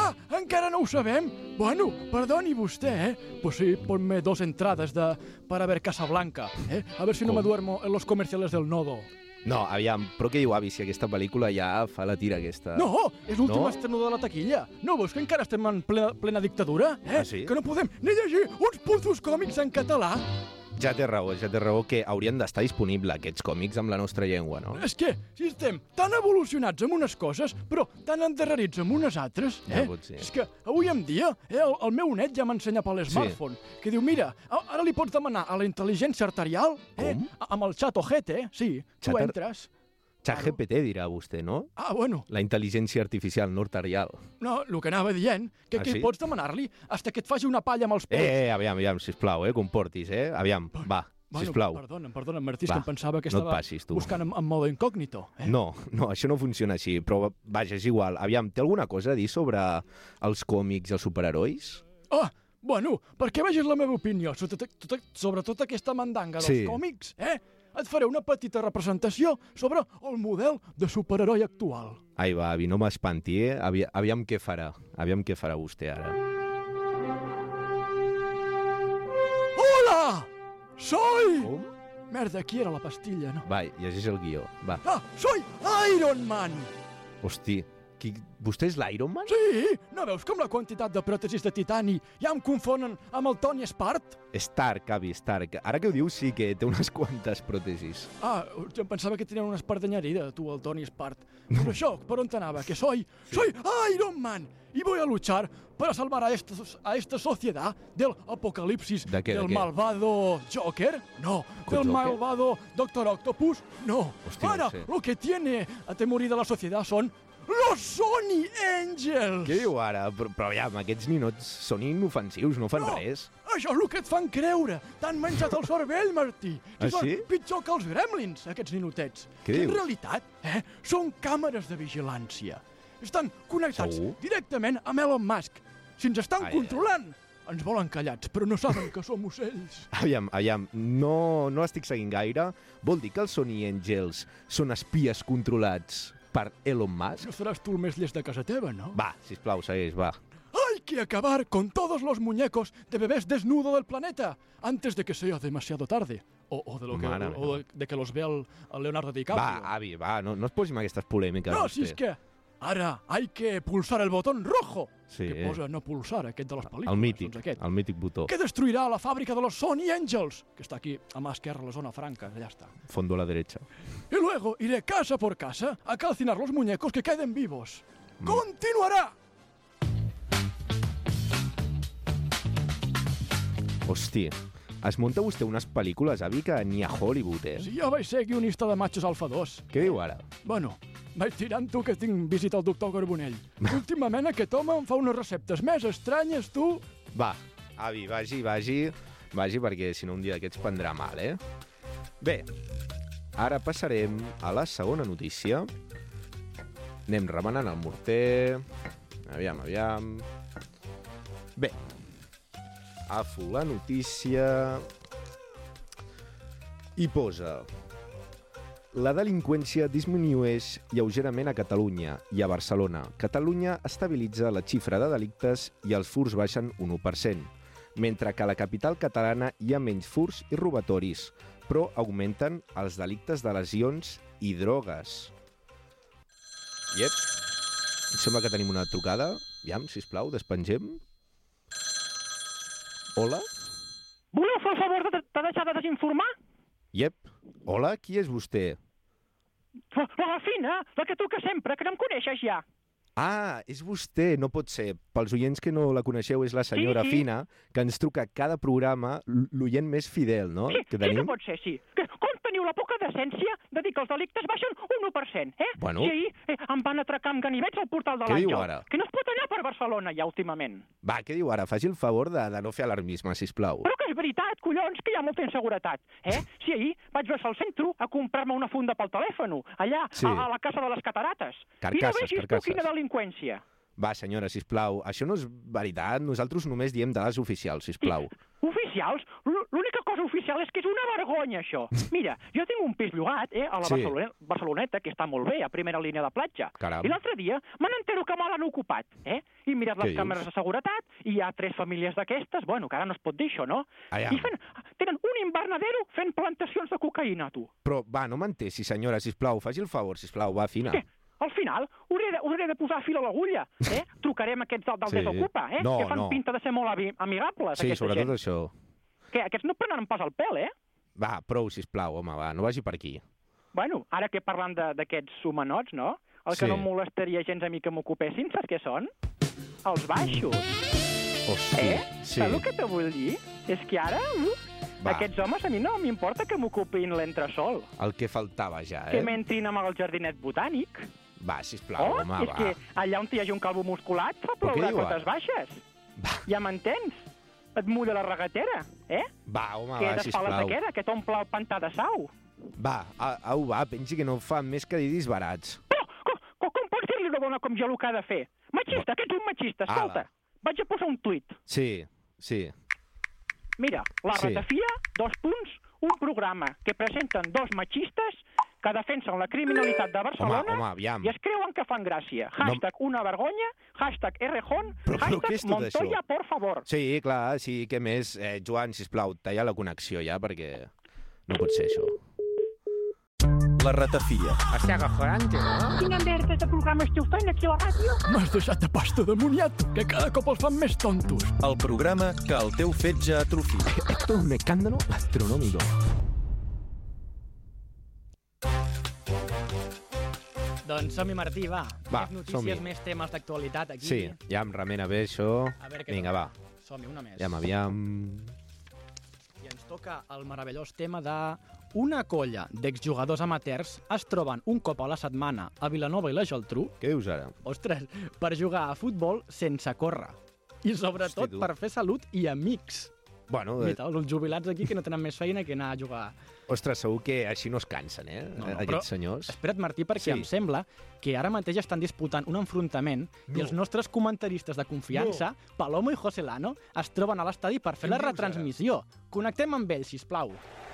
encara no ho sabem? Bueno, perdoni vostè, Pues sí, ponme 2 entradas para ver Casablanca, A ver si no me duermo en los comerciales del Nodo. No, aviam, però què diu, avi, si aquesta pel·lícula ja fa la tira aquesta? No, és l'últim No? estreno de la taquilla. No veus que encara estem en plena dictadura? Ah, sí? Que no podem ni llegir uns putos còmics en català? Ja té raó que haurien d'estar disponibles aquests còmics amb la nostra llengua, no? És que, si estem tan evolucionats amb unes coses, però tan endarrerits amb unes altres, Ja pot ser. És que avui en dia, el meu net ja m'ensenya per l'smartphone, que diu, mira, ara li pots demanar a la intel·ligència arterial, amb el xat ojete, sí, tu Xat ar- entres. ChatGPT dirà vostè, no? Ah, bueno, La intel·ligència artificial notarial. no, el que anava dient, que Ah, aquí sí? pots demanar-li hasta que et faci una palla amb els pets. Aviam, sisplau, comportis, Aviam, va, sisplau. Perdona, Martí, és Va, que em pensava que no et estava passis, tu. buscant en modo incògnito. No, això no funciona així, però vaja, és igual. Aviam, té alguna cosa a dir sobre els còmics i els superherois? Ah, bueno, perquè vegis la meva opinió sobre tota aquesta mandanga dels Sí. còmics, et faré una petita representació sobre el model de superheroi actual. Ai, va, avi, no m'espanti, Aviam què farà. Aviam què farà vostè ara. Hola! Soy... Merda, aquí era la pastilla, no? Va, llegeix el guió, va. Ah, soy Iron Man! Hosti, vostè és l'Iron Man? Sí, no veus com la quantitat de pròtesis de titani ja em confonen amb el Tony Stark? Stark, avi, Stark. Ara que ho dius, sí que té unes quantes pròtesis. Ah, jo em pensava que tenia una espardenyerida, tu, el Tony Stark. Però això, per on t'anava? Que soy Iron Man y voy a luchar para salvar a esta sociedad del apocalipsis ¿De qué, de del qué? malvado Joker. No, del Joker? malvado Doctor Octopus. No. Hostia, Ahora, no sé. lo que tiene atemorida la sociedad son los Sony Angels. Què diu ara? Però aviam, aquests ninots són inofensius, no fan res. Això és el que et fan creure. T'han menjat el cervell, Martí. Ah, són sí? pitjor que els gremlins, aquests ninotets. Què que dius? en realitat, són càmeres de vigilància. Estan connectats Segur? directament amb Elon Musk. Si ens estan Ai, controlant, ens volen callats, però no saben que som ocells. Aviam, no estic seguint gaire. Vol dir que els Sony Angels són espies controlats per Elon Musk? No seràs tu el més llest de casa teva, no? Va, sisplau, segueix, va. Hay que acabar con todos los muñecos de bebés desnudo del planeta antes de que sea demasiado tarde. O de que los vea el Leonardo DiCaprio. Va, avi, va, no es posi amb aquestes polèmiques. No, vostè. si és que ara hay que pulsar el botón rojo. Sí, que posa no pulsar, aquest de les pel·lícules. el mític botó. Que destruirà la fàbrica de los Sony Angels, que està aquí a mà esquerra, a la zona franca, allà està. Fondo a la derecha. Y luego iré casa por casa a calcinar los muñecos que queden vivos. ¡Continuará! Hosti, es munta vostè unes pel·lícules, avi, que ni a Hollywood, Si jo vaig ser guionista de Machos Alfa 2. Què diu ara? Bueno, vaig tirant tu que tinc visita al doctor Carbonell. Últimament aquest home em fa unes receptes més estranyes, tu. Va, avi, vagi, perquè si no un dia d'aquests prendrà mal, Bé, ara passarem a la segona notícia. Anem remenant el morter. Aviam. Bé, agafo la notícia i posa: la delinqüència disminueix lleugerament a Catalunya i a Barcelona. Catalunya estabilitza la xifra de delictes i els furs baixen un 1%, mentre que a la capital catalana hi ha menys furs i robatoris, però augmenten els delictes de lesions i drogues. Em sembla que tenim una trucada. Aviam, sisplau, despengem. Hola? Voleu fer el favor de deixar de desinformar? Hola, qui és vostè? La Fina, la que truca sempre, que no em coneixes ja. Ah, és vostè, no pot ser. Pels oients que no la coneixeu, és la senyora Sí. Fina, que ens truca cada programa, l'oient més fidel, no? Sí, que sí que pot ser, sí. Com teniu la poca decència de dir que els delictes baixen un 1%, Bueno. Si ahir em van atracar amb ganivets al portal de Què diu l'Àngel, ara? que no es pot anar per Barcelona ja últimament. Va, què diu ara? Faci el favor de no fer alarmisme, sisplau. Però que és veritat, collons, que hi ha molta inseguretat, Si ahir vaig baixar al centre a comprar-me una funda pel telèfon, allà, Sí. a la Casa de les Catarates. I no Carcasses, vegis tu carcasses. quina delinqüència. Va, senyora, sisplau, això no és veritat. Nosaltres només diem dades oficials, sisplau. Oficials? L'única cosa oficial és que és una vergonya, això. Mira, jo tinc un pis llogat a la Barceloneta, que està molt bé, a primera línia de platja. Caram. I l'altre dia me n'entero que me l'han ocupat, He mirat les càmeres de seguretat i hi ha 3 famílies d'aquestes, bueno, que ara no es pot dir això, no? I tenen un invernadero fent plantacions de cocaïna, tu. Però, va, no m'entessi, senyora, sisplau, faci el favor, sisplau, va, fina. Què? Al final, hauré de posar fil a l'agulla, Trucarem aquests del Desocupa, que fan pinta de ser molt amigables, sí, aquesta sobretot gent. això. Que aquests no prenen pas el pèl, Va, prou, sisplau, home, va, no vagi per aquí. Bueno, ara que parlant d'aquests homenots, no? El que no em molestaria gens a mi que m'ocupessin, saps què són? Els baixos. Hosti, sí. Saps el que te vull dir? És que ara, aquests homes a mi no m'importa que m'ocupin l'entresol. El que faltava ja, Que m'entrin amb el jardinet botànic. Va, sisplau, home, va. És que allà on hi hagi un calvo musculat fa ploure cotes baixes. Ja m'entens? Et mulla la regatera, Va, home, que va, et fa la sisplau. sequera, que t'omple el pantà de sau. Va, au, va, pensi que no fa més que dir disbarats. Com pots dir-li una dona com jo el que ha de fer? Machista, que ets un machista, escolta. Vaig a posar un tuit. Sí. Mira, la ratafia, 2 punts, un programa que presenten 2 machistes que defensen la criminalitat de Barcelona aviam. i es creuen que fan gràcia. Hashtag una vergonya, hashtag Errejón, hashtag Montoya, por favor. Sí, clar, sí, què més? Joan, sisplau, talla la connexió ja, perquè no pot ser això. La ratafia. Hòstia, cojonante, no? Quina merda de programa esteu fent aquí a la ràdio? M'has deixat de pasta de moniato, que cada cop els fan més tontos. El programa que el teu fetge atrofia. Esto es un escándalo astronómico. Doncs som-hi, Martí, va. Va, Més notícies, som-hi. més temes d'actualitat aquí. Sí, ja em remena bé això. A veure què Vinga, va. Som-hi, una més. Aviam. I ens toca el meravellós tema de una colla d'exjugadors amateurs es troben un cop a la setmana a Vilanova i la Geltrú. Què dius ara? Ostres, per jugar a futbol sense córrer. I sobretot Hosti, tu. per fer salut i amics. Bueno, Mira, els jubilats aquí que no tenen més feina que anar a jugar. ostres, segur que així no es cansen, aquests senyors. Espera't, Martí, perquè em sembla que ara mateix estan disputant un enfrontament i els nostres comentaristes de confiança, Palomo i José Lano, es troben a l'estadi per fer la retransmissió. Connectem amb ells, sisplau.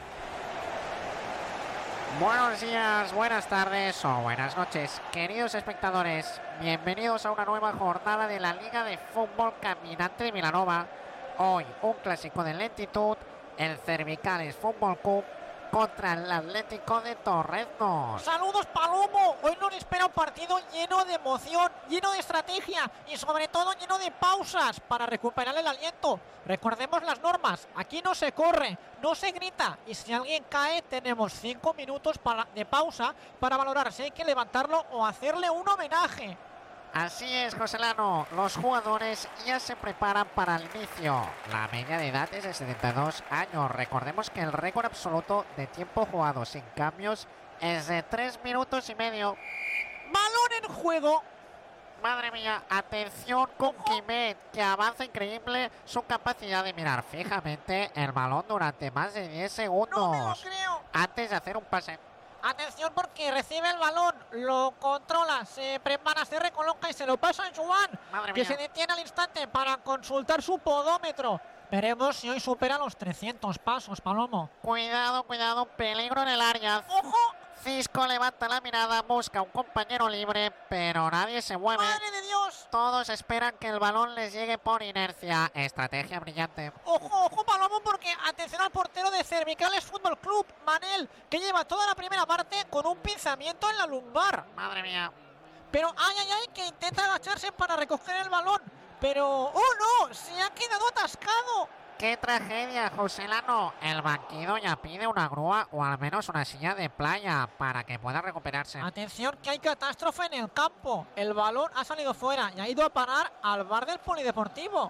Buenos días, buenas tardes o buenas noches, queridos espectadores. Bienvenidos a una nueva jornada de la Liga de Fútbol Caminante de Vilanova. Hoy, un clásico de lentitud, el Cervicales Fútbol Club contra el Atlético de Torreznos. ¡Saludos, Palomo! Hoy nos espera un partido lleno de emoción, lleno de estrategia y sobre todo lleno de pausas para recuperar el aliento. Recordemos las normas, aquí no se corre, no se grita y si alguien cae tenemos 5 minutos de pausa para valorar si hay que levantarlo o hacerle un homenaje. Así es, José Lano. Los jugadores ya se preparan para el inicio. La media de edad es de 72 años. Recordemos que el récord absoluto de tiempo jugado sin cambios es de 3 minutos y medio. ¡Balón en juego! Madre mía, atención con Quimet, que avanza increíble su capacidad de mirar fijamente el balón durante más de 10 segundos. ¡No me lo creo! Antes de hacer un pase. Atención porque recibe el balón, lo controla, se prepara, se recoloca y se lo pasa a Joan, que se detiene al instante para consultar su podómetro. Veremos si hoy supera los 300 pasos, Palomo. Cuidado, cuidado, peligro en el área. ¡Ojo! Cisco levanta la mirada, busca un compañero libre, pero nadie se mueve. ¡Madre de Dios! Todos esperan que el balón les llegue por inercia. Estrategia brillante. ¡Ojo, ojo, Palomo! Porque atención al portero de Cervicales Fútbol Club, Manel, que lleva toda la primera parte con un pinzamiento en la lumbar. Madre mía. Pero ay, que intenta agacharse para recoger el balón. Pero, ¡oh no! ¡Se ha quedado atascado! ¡Qué tragedia, José Lano! El banquido ya pide una grúa o al menos una silla de playa para que pueda recuperarse. Atención, que hay catástrofe en el campo. El balón ha salido fuera y ha ido a parar al bar del Polideportivo.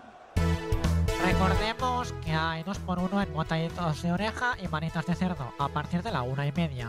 Recordemos que hay 2 por 1 en botaditos de oreja y manitas de cerdo a partir de la 1:30.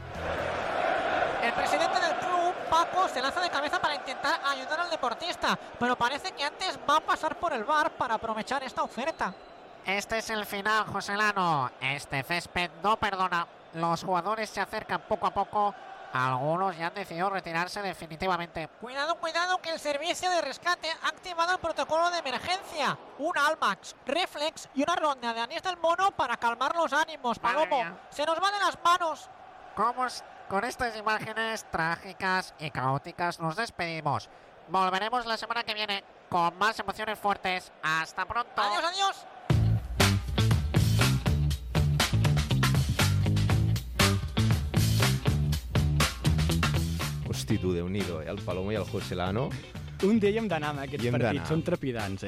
El presidente del club, Paco, se lanza de cabeza para intentar ayudar al deportista, pero parece que antes va a pasar por el bar para aprovechar esta oferta. Este es el final, José Lano. Este césped no perdona. Los jugadores se acercan poco a poco Algunos ya han decidido retirarse definitivamente. Cuidado, cuidado, que el servicio de rescate ha activado el protocolo de emergencia. Un Almax, Reflex y una ronda de anís del mono para calmar los ánimos, Palomo. Se nos va de las manos. Con estas imágenes trágicas y caóticas nos despedimos. Volveremos la semana que viene con más emociones fuertes. Hasta pronto. Adiós, adiós. Hosti, tu, Déu-n'hi-do, el Palomo i el José Lano. Un dia hi hem d'anar amb aquests Hi hem partits, d'anar. són trepidants,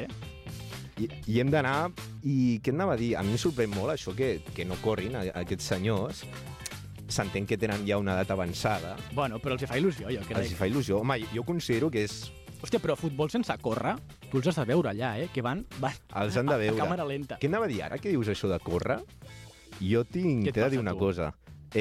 I hem d'anar, i què anava a dir? A mi em sorprèn molt això que no corrin aquests senyors. S'entén que tenen ja una edat avançada. Bueno, però els hi fa il·lusió, jo crec. Els hi fa il·lusió. Home, jo considero que és... Hòstia, però futbol sense córrer, tu els has de veure allà, que van Els han de veure. a càmera lenta. Què anava a dir ara que dius això de córrer? Jo t'he de dir una cosa.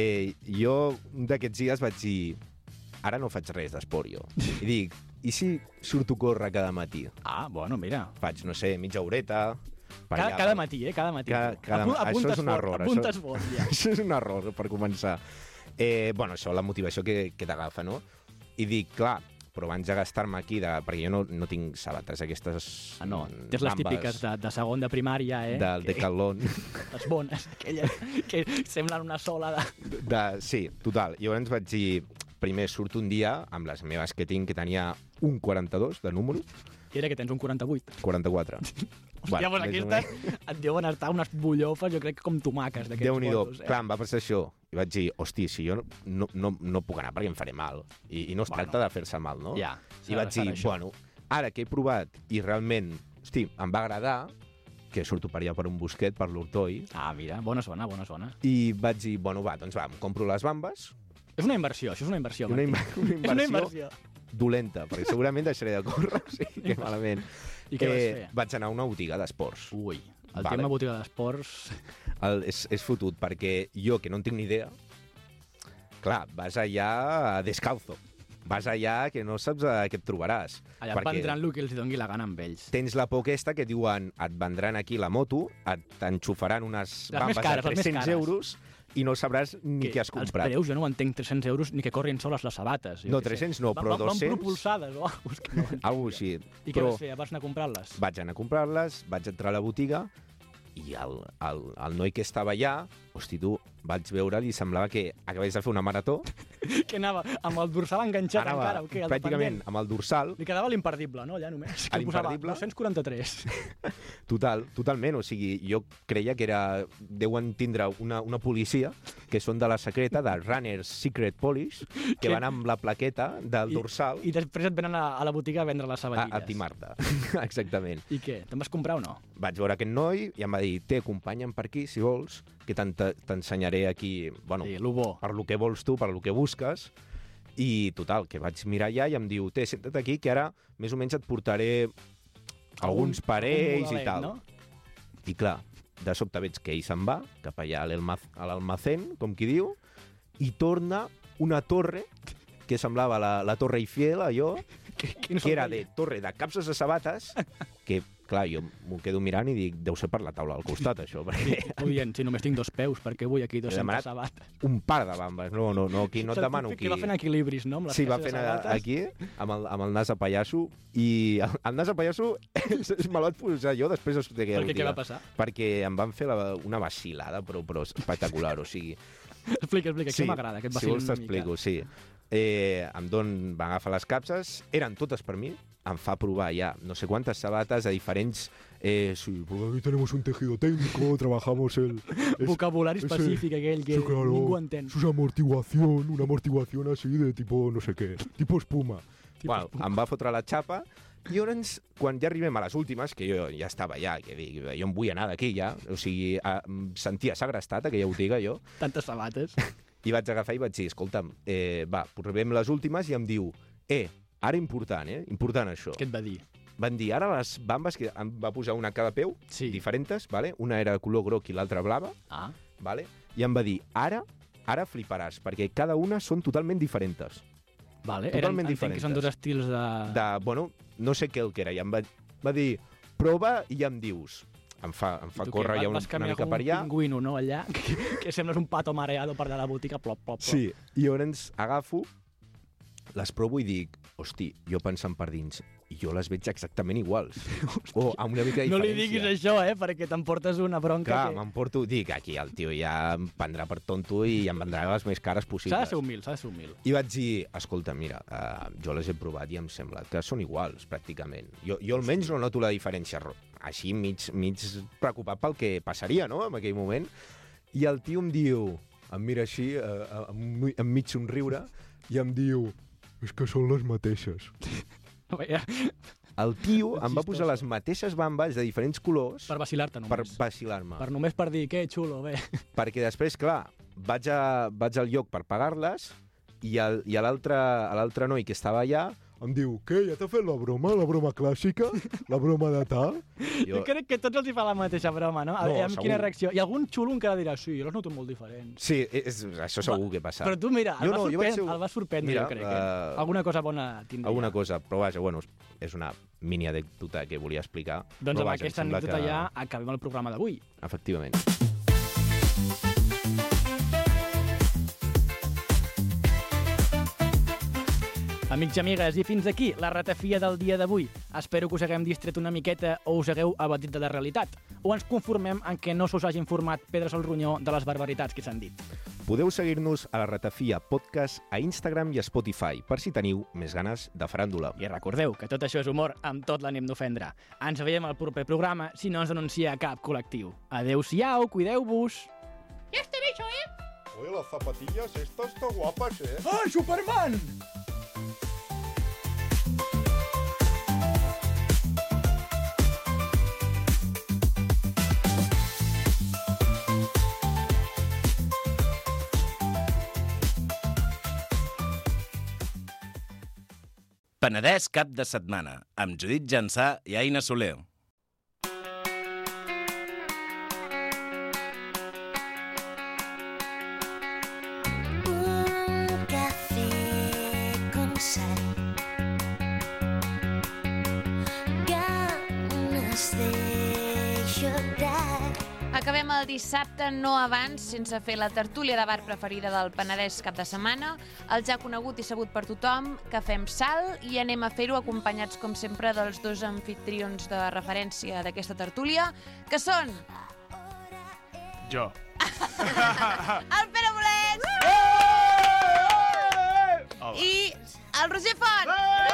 Jo d'aquests dies vaig dir... Ara no faig res d'esport, jo. I dic, i si surto a córrer cada matí? Ah, bueno, mira. Faig, no sé, mitja horeta... Cada matí, cada matí. Això és un error. Apuntes fort, ja. Això és un error, per començar. Bueno, això, la motivació que t'agafa, no? I dic, clar, però abans de gastar-me aquí, perquè jo no tinc sabates aquestes... Ah, no, tens les típiques de segon de primària, Del Decathlon. Les bones, aquelles que semblen una sola de... Sí, total. Llavors vaig dir, primer surto un dia amb les meves que tinc, que tenia un 42 de número. I era que tens un 48. 44. Hòstia, doncs aquestes et deuen estar unes bullofes, jo crec que com tomaques d'aquests Déu-n'hi-do. fotos. Clar, em va passar això. I vaig dir, hosti, si jo no puc anar perquè em faré mal. I no es tracta de fer-se mal, no? Ja, I vaig dir, bueno, ara que he provat i realment, hosti, em va agradar, que surto per allà per un bosquet, per l'Hortoi. Ah, mira, bona zona, bona zona. I vaig dir, bueno, doncs va, em compro les bambes. És una inversió, això és una inversió. Una Martí. És una inversió. Dolenta, perquè segurament deixaré de córrer, o sigui, que malament. I què vas fer? Vaig anar a una botiga d'esports. Ui, el tema botiga d'esports... És fotut, perquè jo, que no en tinc ni idea, clar, vas allà descalzo. Vas allà que no saps què et trobaràs. Allà et vendran el que els doni la gana amb ells. Tens la por aquesta que diuen et vendran aquí la moto, t'enxufaran unes bambes de 300 euros i no sabràs ni què has comprat. Els preus, jo no ho entenc, 300 euros ni que corrin soles les sabates. No, 300 no, però 200... Van propulsades o alguna cosa. Algo així. I què vas fer? Vas anar a comprar-les? Vaig anar a comprar-les, vaig entrar a la botiga i el noi que estava allà, hosti, tu, vaig veure, li semblava que acabés de fer una marató. Que anava amb el dorsal enganxat encara, o què? Pràcticament, amb el dorsal. Li quedava l'imperdible, no?, allà només. L'imperdible. 243. Totalment, o sigui, jo creia que deuen tindre una policia, que són de la secreta, de Runners Secret Police, que van amb la plaqueta del dorsal. I després et venen a la botiga a vendre les sabatilles. A timar-te, exactament. I què? Te'n vas comprar o no? Vaig veure aquest noi i em va dir, acompanya'm per aquí, si vols, que t'ensenyaré aquí, bueno, per lo que vols tu, per lo que busques. I total, que vaig mirar allà i em diu, senta't aquí, que ara més o menys et portaré alguns parells i tal. I clar, de sobte veig que ell se'n va, cap allà a l'almacén, com qui diu, i torna una torre que semblava la Torre Eiffel, allò, que era de torre de capses de sabates, que, clar, jo m'ho quedo mirant i dic, deu ser per la taula al costat, això, perquè... Tu dient, si només tinc 2 peus, per què vull aquí 200 sabates? Un par de bambes, no, aquí no et demano aquí... Que va fent equilibris, no?, amb les sí, va caixes de fent sabates. aquí, amb el nas de pallasso, i el nas de pallasso me l'ho vaig posar jo després de sortir aquella botiga. Per què va passar? Perquè em van fer una vacilada, però espectacular, o sigui... Explica, això m'agrada, aquest vacil una mica. Si vols t'explico, sí. Van agafar les capses, eren totes per mi, em fa provar ja no sé quantes sabates de diferents... Sí, porque aquí tenemos un tejido técnico, trabajamos el... Vocabulari específic aquell que ningú entén. Eso es amortiguación, una amortiguación así de tipo no sé qué, tipo espuma. Bueno, em va fotre la xapa i llavors, quan ja arribem a les últimes, que jo ja estava allà, que dic, jo em vull anar d'aquí ja, o sigui, em sentia segrestat aquella botiga, jo. Tantes sabates. I vaig agafar i vaig dir, escolta'm, arribem les últimes i em diu, ara important, important això. Què et va dir? Van dir, ara les bambes, que em va posar una a cada peu, diferents, vale? Una era color groc i l'altra blava, vale? I em va dir, ara fliparàs, perquè cada una són totalment diferents. Vale. Totalment entenc diferents. que són dos estils de... Bueno, no sé què el que era, i em va dir, prova i ja em dius. em fa córrer ja una mica per allà. Un pingüino, no, allà, que sembles un pato mareado per allà a la botiga, plop, plop, plop. Sí, i llavors agafo, les provo i dic, hosti, jo pensant per dins, jo les veig exactament iguals. O amb una mica de diferència. No li diguis això, perquè t'emportes una bronca. Clar, m'emporto, dic, aquí el tio ja em prendrà per tonto i em vendrà les més cares possibles. S'ha de ser humil, I vaig dir, escolta, mira, jo les he provat i em sembla que són iguals, pràcticament. Jo almenys no noto la diferència. Així, mig preocupat pel que passaria, no?, en aquell moment. I el tio em diu, em mira així, enmig somriure, i em diu, és que són les mateixes. El tio em va posar les mateixes bambes de diferents colors... Per vacilar-te només. Per vacilar-me. Només per dir, que xulo, bé. Perquè després, clar, vaig al lloc per pagar-les i a l'altre noi que estava allà em diu, què, ja t'ha fet la broma clàssica? La broma de tal? Jo crec que tots els hi fa la mateixa broma, no? No, amb quina reacció. I algun xulo encara dirà, sí, jo les noto molt diferents. Sí, això segur que passa. Però tu, mira, el va sorprendre, mira, jo crec. Alguna cosa bona tindria. Alguna cosa, però vaja, bueno, és una mini anècdota que volia explicar. Doncs amb aquesta anècdota ja acabem el programa d'avui. Efectivament. Amics i amigues, i fins aquí la ratafia del dia d'avui. Espero que us haguem distret una miqueta o us hagueu abatit de la realitat. O ens conformem en què no se us hagi informat pedres al ronyó de les barbaritats que s'han dit. Podeu seguir-nos a la Ratafia Podcast a Instagram i a Spotify per si teniu més ganes de faràndula. I recordeu que tot això és humor amb tot l'ànim d'ofendre. Ens veiem al proper programa si no ens denuncia cap col·lectiu. Adéu-siau, cuideu-vos! Ya está hecho, Oye, las zapatillas estas están guapas, ¡Ah, Superman! Penedès cap de setmana, amb Judit Jansà i Aina Soler. Un café con sal. Ganas de llorar. Acabem el dissabte, no abans, sense fer la tertúlia de bar preferida del Penedès cap de setmana, el ja conegut i sabut per tothom, Cafè amb Sal, i anem a fer-ho acompanyats, com sempre, dels dos anfitrions de referència d'aquesta tertúlia, que són... Jo. El Pere Bolets! I el Roger Font!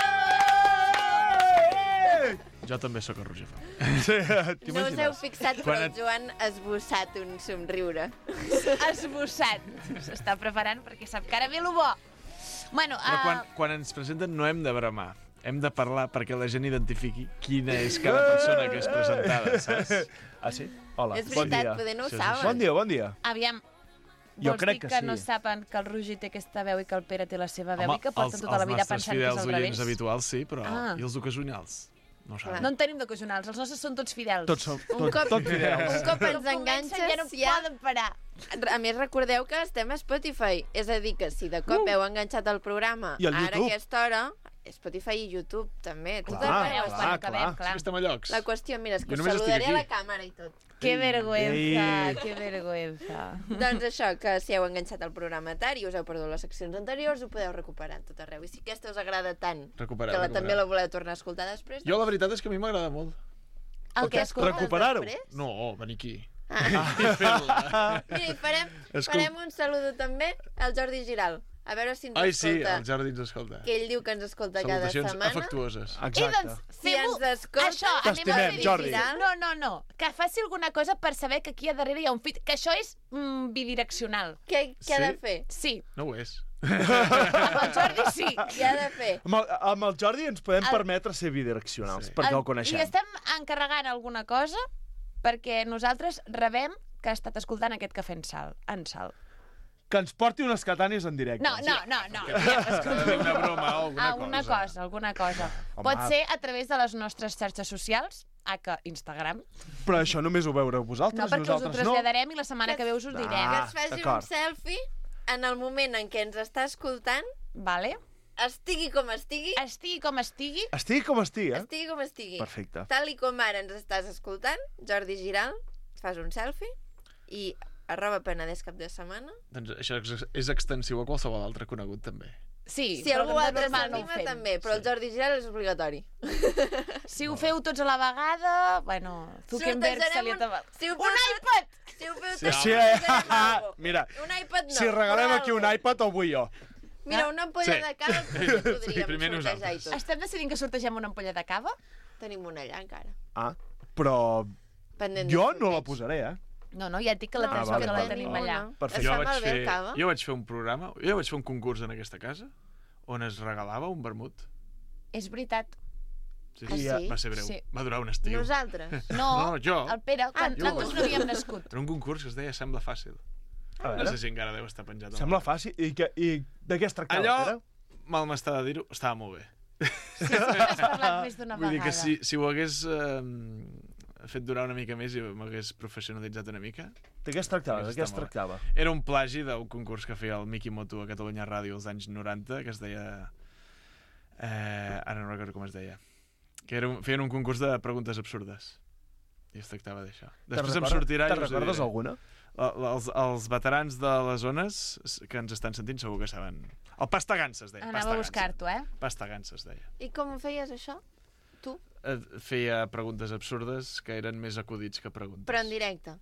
Jo també sóc el Roger Font. No us heu fixat, però el Joan ha esbossat un somriure. Esbossat. S'està preparant perquè sap que ara ve lo bo. Bueno, Però quan ens presenten no hem de bramar. Hem de parlar perquè la gent identifiqui quina és cada persona que és presentada, saps? Ah, sí? Hola, És veritat, poder no ho saben. Bon dia, bon dia. Aviam, Jo vols crec dir que que no sí. sapen que el Roger té aquesta veu i que el Pere té la seva veu i que porten tota la vida pensant que és al Els nostres fidels oients revés? habituals, sí, però... Ah. I els ocasionals? No ho saben. No en tenim d'ocasionals, els nostres són tots fidels. Tots som Un cop fidels. ens enganxes ja no poden parar. A més, recordeu que estem a Spotify. És a dir, que si de cop heu enganxat el programa I al ara a YouTube. aquesta hora, Spotify i YouTube també. Tot Clar, arreu. clar, clar. Sí que estem a llocs. La qüestió, mira, és que Jo us només estic saludaré a la aquí. càmera i tot. Que vergüenza, Ei. que vergüenza. Doncs això, que si heu enganxat el programa tard i us heu perdut les seccions anteriors, ho podeu recuperar tot arreu. I si aquesta us agrada tant Recuperar, que també la voleu tornar a escoltar després, Jo la veritat és que a mi m'agrada molt. el que escoltes Recuperar-ho? després... No, venir aquí. Mira, i Escolta. farem un saludo també al Jordi Giral. A veure si ens Ai, sí, escolta. el Jordi ens escolta. Que ell diu que ens escolta cada Salutacions setmana. afectuoses. I doncs, Si ens escolta... això, anem a T'estimem, fer Jordi. No, que faci alguna cosa per saber que aquí a darrere hi ha un fit, que això és bidireccional. Què ha de Sí? fer? Sí, No ho és. amb el Jordi sí. Què ha de fer? Amb el Jordi ens podem permetre ser bidireccionals, perquè el coneixem. Li estem encarregant alguna cosa perquè nosaltres rebem que ha estat escoltant aquest Cafè en Sal. Que ens porti unes catànies en directe. No. Una broma o Alguna cosa. Home. Pot ser a través de les nostres xarxes socials, Instagram. Però això només ho veureu vosaltres, No, perquè us ho nosaltres no. traslladarem i la setmana que ve us ho direm. Que es faci un d'acord. selfie en el moment en què ens està escoltant Vale. estigui com estigui... Estigui com estigui... Estigui com estigui, eh? Estigui com estigui. Perfecte. Tal i com ara ens estàs escoltant, Jordi Giral, fas un selfie i @Penedès cap de setmana. Doncs això és extensiu a qualsevol altre conegut, també. Sí, Si algú però altre normal no ho s'anima, fem. també, però el Jordi Giral és obligatori. Si ho feu tots a la vegada, bueno, Zuckerberg se li ha tapat. Si ho Un iPad! Si ho feu Sí, tots, sí, mira, mira, un iPad no. si regalem aquí un iPad, ho vull jo. Mira, una ampolla Sí. de cava podríem Sí, primer sortejar i nosaltres. tot. Estem decidint que sortegem una ampolla de cava? Tenim una allà encara. Ah, però Pendent jo de no la posaré, eh? No, ja et dic que la tens vale, perquè la vale, tenim vale. allà. Perfecte. Jo Està malbé el cava. vaig fer un programa, jo vaig fer un concurs en aquesta casa on es regalava un vermut. És veritat. Sí, Ah, sí? Va ser breu. Sí. Va durar un estiu. Nosaltres? No, jo. el Pere, quan Jo nosaltres vaig no havíem nascut. Era un concurs que es deia Sembla fàcil. A No veure. sé si encara deu estar penjat. o Sembla no. fàcil. I de què es tractava, Allò, Pere? mal m'està de dir-ho, estava molt bé. Has parlat més d'una Vull dir que vegada. si ho hagués fet durar una mica més i m'hagués professionalitzat una mica... De què es tractava? hagués De què es estat molt bé. tractava? Era un plagi d'un concurs que feia el Miki Moto a Catalunya Ràdio als anys 90, que es deia... ara no recordo com es deia. Que feien un concurs de preguntes absurdes. I es tractava d'això. Després em sortirà... Te'n recordes alguna? Els veterans de les zones que ens estan sentint segur que saben. El Pastagansa es deia. Anava a buscar-t'ho, eh? Pastagansa es deia. I com ho feies, això? Tu? Feia preguntes absurdes que eren més acudits que preguntes. Però en directe.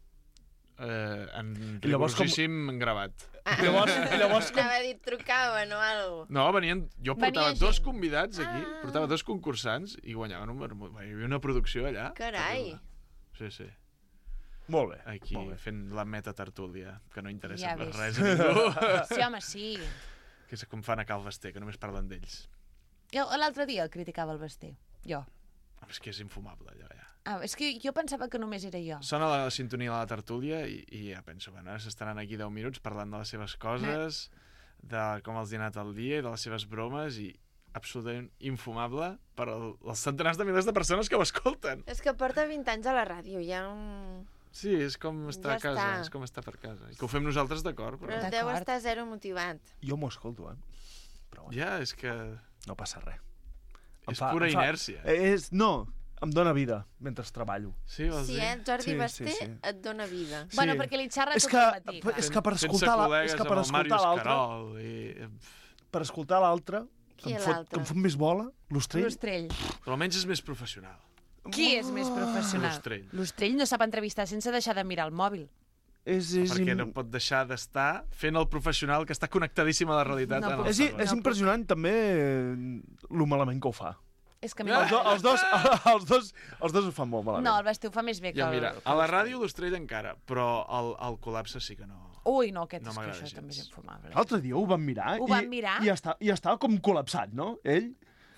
En I llavors com- rigorosíssim gravat. Llavors Anava a dir, trucaven o alguna cosa. No, jo portava Venia dos gent. convidats aquí, portava dos concursants i guanyaven un vermut. Hi havia una producció allà. Carai. Sí, sí. Molt bé. Aquí, fent la metatertúlia, que no interessa Ja per ves. res a ningú. Sí, home, sí. Que és com fan a Cal Basté, que només parlen d'ells. Jo l'altre dia el criticava el Basté. Jo. Home, és que és infumable, allò, ja. Ah, és que jo pensava que només era jo. Sona la sintonia de la tertúlia i ja penso, bueno, ara s'estaran aquí 10 minuts parlant de les seves coses, de com els hi ha anat el dia i de les seves bromes i absolutament infumable per els centenars de milers de persones que ho escolten. És que porta 20 anys a la ràdio, ja un... Sí, és com estar Ja a casa, està. és com estar per casa. I que ho fem nosaltres d'acord, Però però... deu estar zero motivat. Jo m'ho escolto, eh? Ja, és que... No passa res. És pura inèrcia. No, em dona vida mentre treballo. Sí, vols Sí, dir? Jordi Basté et dona vida. Sí. Bueno, perquè li xerra És tot que- el matí. clar. és que per Sense escoltar col·legues és que per amb el escoltar Màrius l'altre- Carol i... Per escoltar l'altre, Qui em és fot, l'altre? em fot més bola, l'ostrell. L'Ostrell. Però almenys és més professional. Qui és més professional? L'Ostrell. L'Ostrell no sap entrevistar sense deixar de mirar el mòbil. Perquè no pot deixar d'estar fent el professional que està connectadíssim a la realitat. No en puc. el És servei. impressionant també lo malament que ho fa. És que Els dos ho fan molt malament. No, el Basté ho fa més bé que Ja, el... mira, a la ràdio l'Ostrell encara, però el col·lapse sí que no. Ui, no, aquest No és que m'agrada això gens. també és infumable. L'altre dia ho vam mirar. Ho vam mirar? I estava com col·lapsat, no? Ell?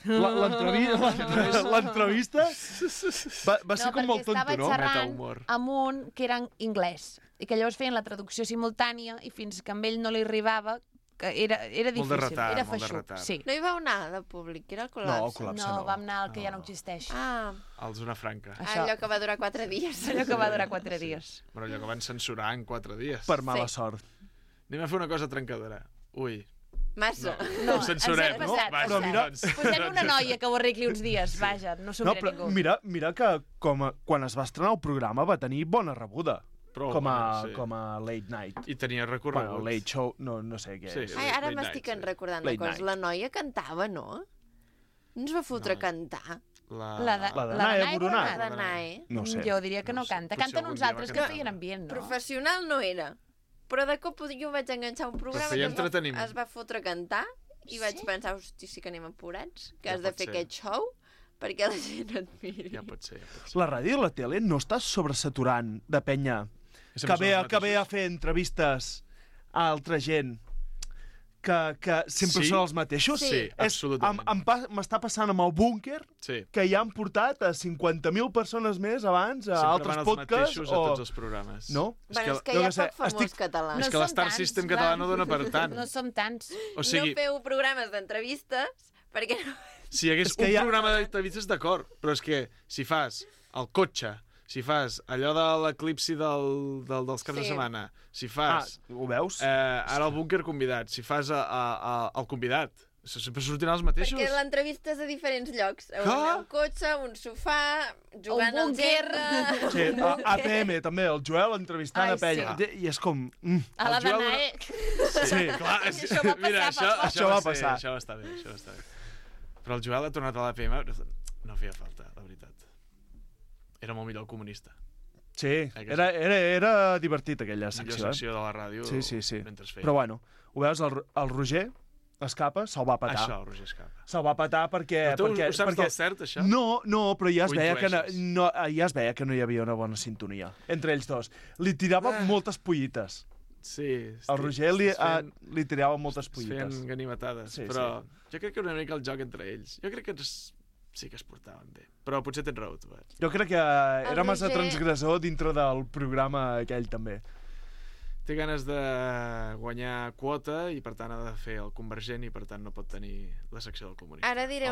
L'entrevista va ser com molt tonto, no? No, perquè estava xerrant amb un que era en anglès i que llavors feien la traducció simultània i fins que amb ell no li arribava, que era difícil, era feixuc. Sí. No hi vau anar de públic, era el col·lapse. No, vam anar al que ja no existeix. Ah, El Zona Franca. allò que va durar 4 dies. Allò que va durar 4 dies. Però allò que van censurar en 4 dies. Per mala sort. Anem a fer una cosa trencadora. Ui. Massa. No, ho censurem, ens hem no? passat, Vaja, Però mira- doncs. Posem una noia que ho arregli uns dies, vaja, no s'ho No, mira però ningú. mira que quan es va estrenar el programa va tenir bona rebuda. Prou com bona, sí. com a late night. I tenia recorregut. Bueno, late show, no sé què Sí, és. Ai, ara m'estic recordant de Late coses. night. La noia cantava, no? No ens va fotre a cantar. La de La de Nae Boronat. La de Nae. No ho sé. Jo diria que no canta. potser Canten algun uns dia va altres que cantar. feien ambient, no? Professional no era. Però de cop jo vaig enganxar un programa feia que entreteniment. es va fotre a cantar i vaig pensar, hosti, sí que anem apurats, que Ja has de pot fer ser. aquest show perquè la gent et miri. Ja pot ser, ja pot ser. La ràdio i la tele no està sobresaturant de penya Sempre que són els ve a fer entrevistes a altra gent que sempre Sí? són els mateixos? Sí, absolutament. M'està passant amb el búnquer Sí. que ja han portat a 50.000 persones més abans a Sempre altres van els podcasts. mateixos a tots els programes. No? Bueno, és que jo hi ha què sé, poc famós català. És que l'Star System català no dona per tant. No som tants. O sigui, No feu programes d'entrevistes perquè no... si hi hagués És que un hi ha- programa d'entrevistes, d'acord, però és que si fas el cotxe, si fas allò de l'eclipsi dels caps de Sí. setmana, si fas... ho veus? Ara el búnquer convidat, si fas el convidat, Sempre sortiran els mateixos. Perquè l'entrevista és a diferents llocs. A un cotxe, un sofà, jugant Un al búnquer. Jenga... Sí, APM, també, el Joel entrevistant a Penya. I és com... A la Danae. Sí, clar. Això va passar, Mira, això va passar. Això va estar bé, Però el Joel ha tornat a l'APM, no feia falta, la veritat. Era molt millor el comunista. Sí, era divertit aquella secció. Millor secció de la ràdio Sí. mentre es feia. Però bueno, ho veus, el Roger Escapa se'l va petar. Això, el Roger Escapa. Se'l va petar perquè... Però tu ho saps del cert, això? No, però ja es Ho veia que intueixes? no hi havia una bona sintonia entre ells dos. Li tirava moltes pollites. Sí. El Roger li tirava moltes pollites. Feien ganivetades. Sí, però jo crec que una mica el joc entre ells. Jo crec que sí que es portaven bé. Però potser tens raó, tu. Jo crec que era massa transgressor dintre del programa aquell, també. Té ganes de guanyar quota i, per tant, ha de fer el convergent i, per tant, no pot tenir la secció del comunista. Ara diré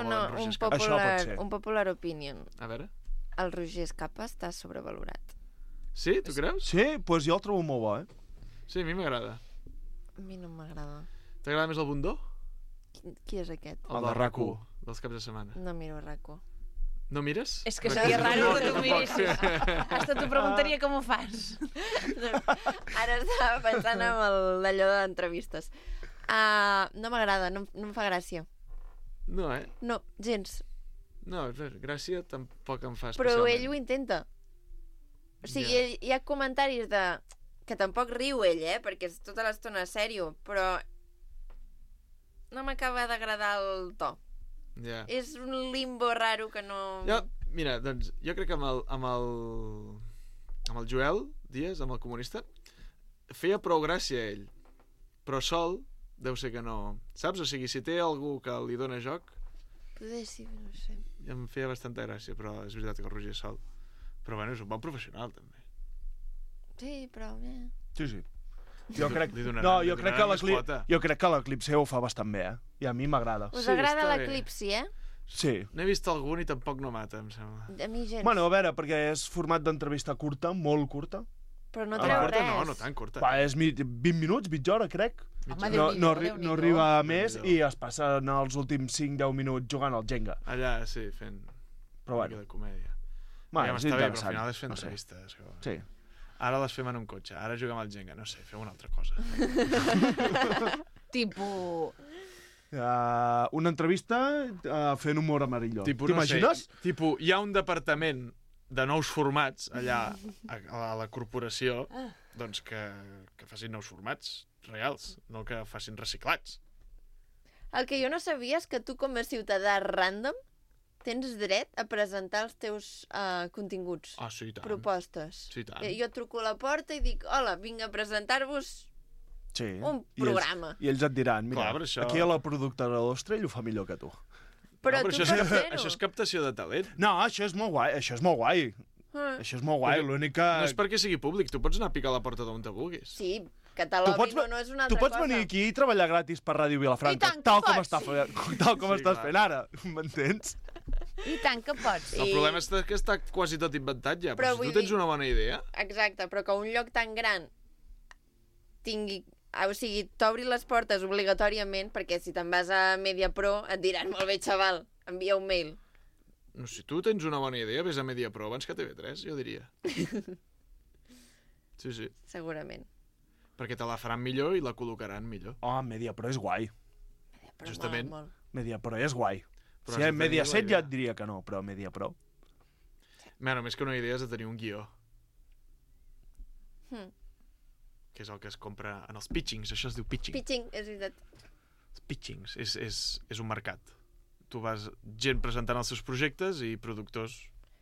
un popular opinion. A veure? El Roger Escapa està sobrevalorat. Sí? Tu creus? Sí, doncs jo el trobo molt bo, Sí, a mi m'agrada. A mi no m'agrada. T'agrada més el Bundó? Qui és aquest? El de RAC1, dels caps de setmana. No miro RAC1. No mires? És que seria raro que tu miressis. Hasta t'ho preguntaria com ho fas. Ara estava pensant en allò d'entrevistes. No m'agrada, no em fa gràcia. No, No, gens. No, gràcia tampoc em fa Però especialment. ell ho intenta. O sigui, hi ha comentaris de... que tampoc riu ell, perquè és tota l'estona sèrio, però no m'acaba d'agradar el to. Ja. És un limbo raro que no... Mira, doncs, jo crec que amb el Joel Díaz, amb el comunista, feia prou gràcia ell, però sol deu ser que no. Saps? O sigui, si té algú que li dona joc... Poder sí, no sé. Em feia bastanta gràcia, però és veritat que el Roger sol. Però bueno, és un bon professional, també. Sí, però... Sí. Jo crec jo crec que l'Eclipse ho fa bastant bé, I a mi m'agrada. Us agrada l'Eclipse, Sí. N'he vist algun i tampoc no mata, em sembla. A mi gens. Bueno, a veure, perquè és format d'entrevista curta, molt curta. Però no treu res. No tan curta. És 20 minuts, mitja hora, crec. No arriba a més i es passen els últims 5-10 minuts jugant al Jenga. Allà, sí, fent una mica de comèdia. Bueno, és està bé, però interessant. al final és fer entrevistes. Sí. Ara les fem en un cotxe, ara juguem al Jenga. No sé, fem una altra cosa. Una entrevista fent humor amarillo. T'imagines? Hi ha un departament de nous formats allà a la corporació doncs que facin nous formats reals, no que facin reciclats. El que jo no sabia és que tu, com a ciutadà random, tens dret a presentar els teus continguts, sí, i tant. propostes. Sí, i tant. Jo truco a la porta i dic, hola, vinc a presentar-vos un programa. I ells et diran, mira, clar, aquí a la productora d'Ostrell ho fa millor que tu. Però tu això és captació de talent. No, això és molt guai, Això és molt guai, l'únic que... No és perquè sigui públic, tu pots anar a picar a la porta d'on te vulguis. Sí, que te l'obrin no és una altra cosa. Tu pots venir aquí i treballar gratis per Ràdio Vilafranca, tal com estàs fent ara, m'entens? I tant que pots. El problema és que està quasi tot inventat ja, però si tu tens una bona idea... Exacte, però que un lloc tan gran tingui... O sigui, t'obri les portes obligatòriament, perquè si te'n vas a MediaPro et diran, molt bé, xaval, envia un mail. No, si tu tens una bona idea, vés a MediaPro abans que a TV3, jo diria. Sí. Segurament. Perquè te la faran millor i la col·locaran millor. MediaPro és guai. Justament. MediaPro és guai. Però si Mediaset ja et diria que no, però MediaPro... Bueno, més que una idea és de tenir un guió. Que és el que es compra en els pitchings, això es diu pitching. Pitching, és veritat. Pitchings, és un mercat. Tu vas gent presentant els seus projectes i productors...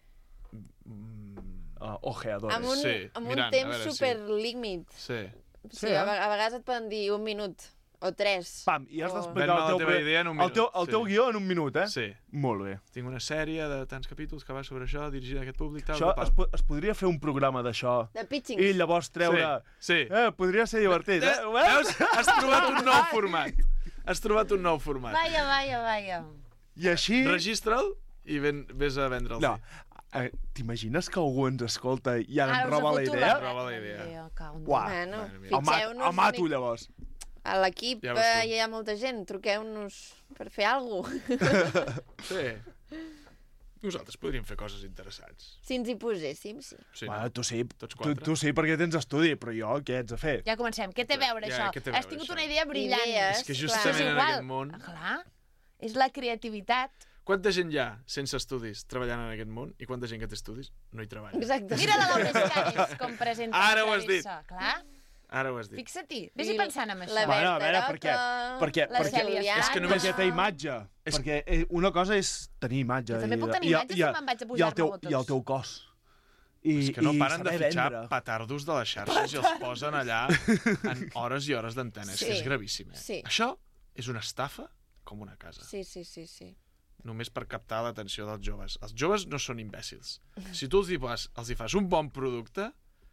ojeadores. Amb un temps superlímit. Sí. A vegades et poden dir 1 minut o 3. Pam, i has d'explicar el teu guió en 1 minut, Sí. Molt bé. Tinc una sèrie de tants capítols que va sobre això, dirigida a aquest públic, tal. Això es podria fer un programa d'això. De pitching. I llavors treure... Sí. Podria ser divertit, Veus? Has trobat un nou format. Has trobat un nou format. Vaja. I així... Registra'l i vés a vendre'l. No. T'imagines que algú ens escolta i ara ens roba la idea? Roba la idea. Bueno, el mato, llavors. A l'equip Ja veus tu. hi ha molta gent. Truqueu-nos per fer alguna cosa. Sí. Nosaltres podríem fer coses interessants. Si ens hi poséssim, sí. Sí, Bueno, tu sí, Tots tu, quatre. tu sí perquè tens estudi, però jo què haig de fer? Ja comencem. Què té a veure, Ja, això? què té a Has veure, tingut això? una idea brillant. Idees, És que clar. justament És en igual. aquest món... Clar, és la creativitat. Quanta gent hi ha sense estudis treballant en aquest món i quanta gent que té estudis no hi treballa? Exacte. Mira la Laura Escanes, com presenta Ara ho has l'entrevista. dit. Clar, Ara ho has dit. fixa-t'hi. Vés-hi pensant en això. La Bueno, a veure, Berta perquè La Cèlia és que Escanes. només té imatge. Perquè una cosa és tenir imatge. Jo també puc tenir imatge si me'n vaig a pujar-me botox. I el teu cos. És que no i paren de saber fitxar vendre. petardos de les xarxes i els posen allà en hores i hores d'antena. És que és Sí. gravíssim, eh? Sí. Això és una estafa com una casa. Sí, sí, sí, sí. Només per captar l'atenció dels joves. Els joves no són imbècils. Si tu els hi fas un bon producte,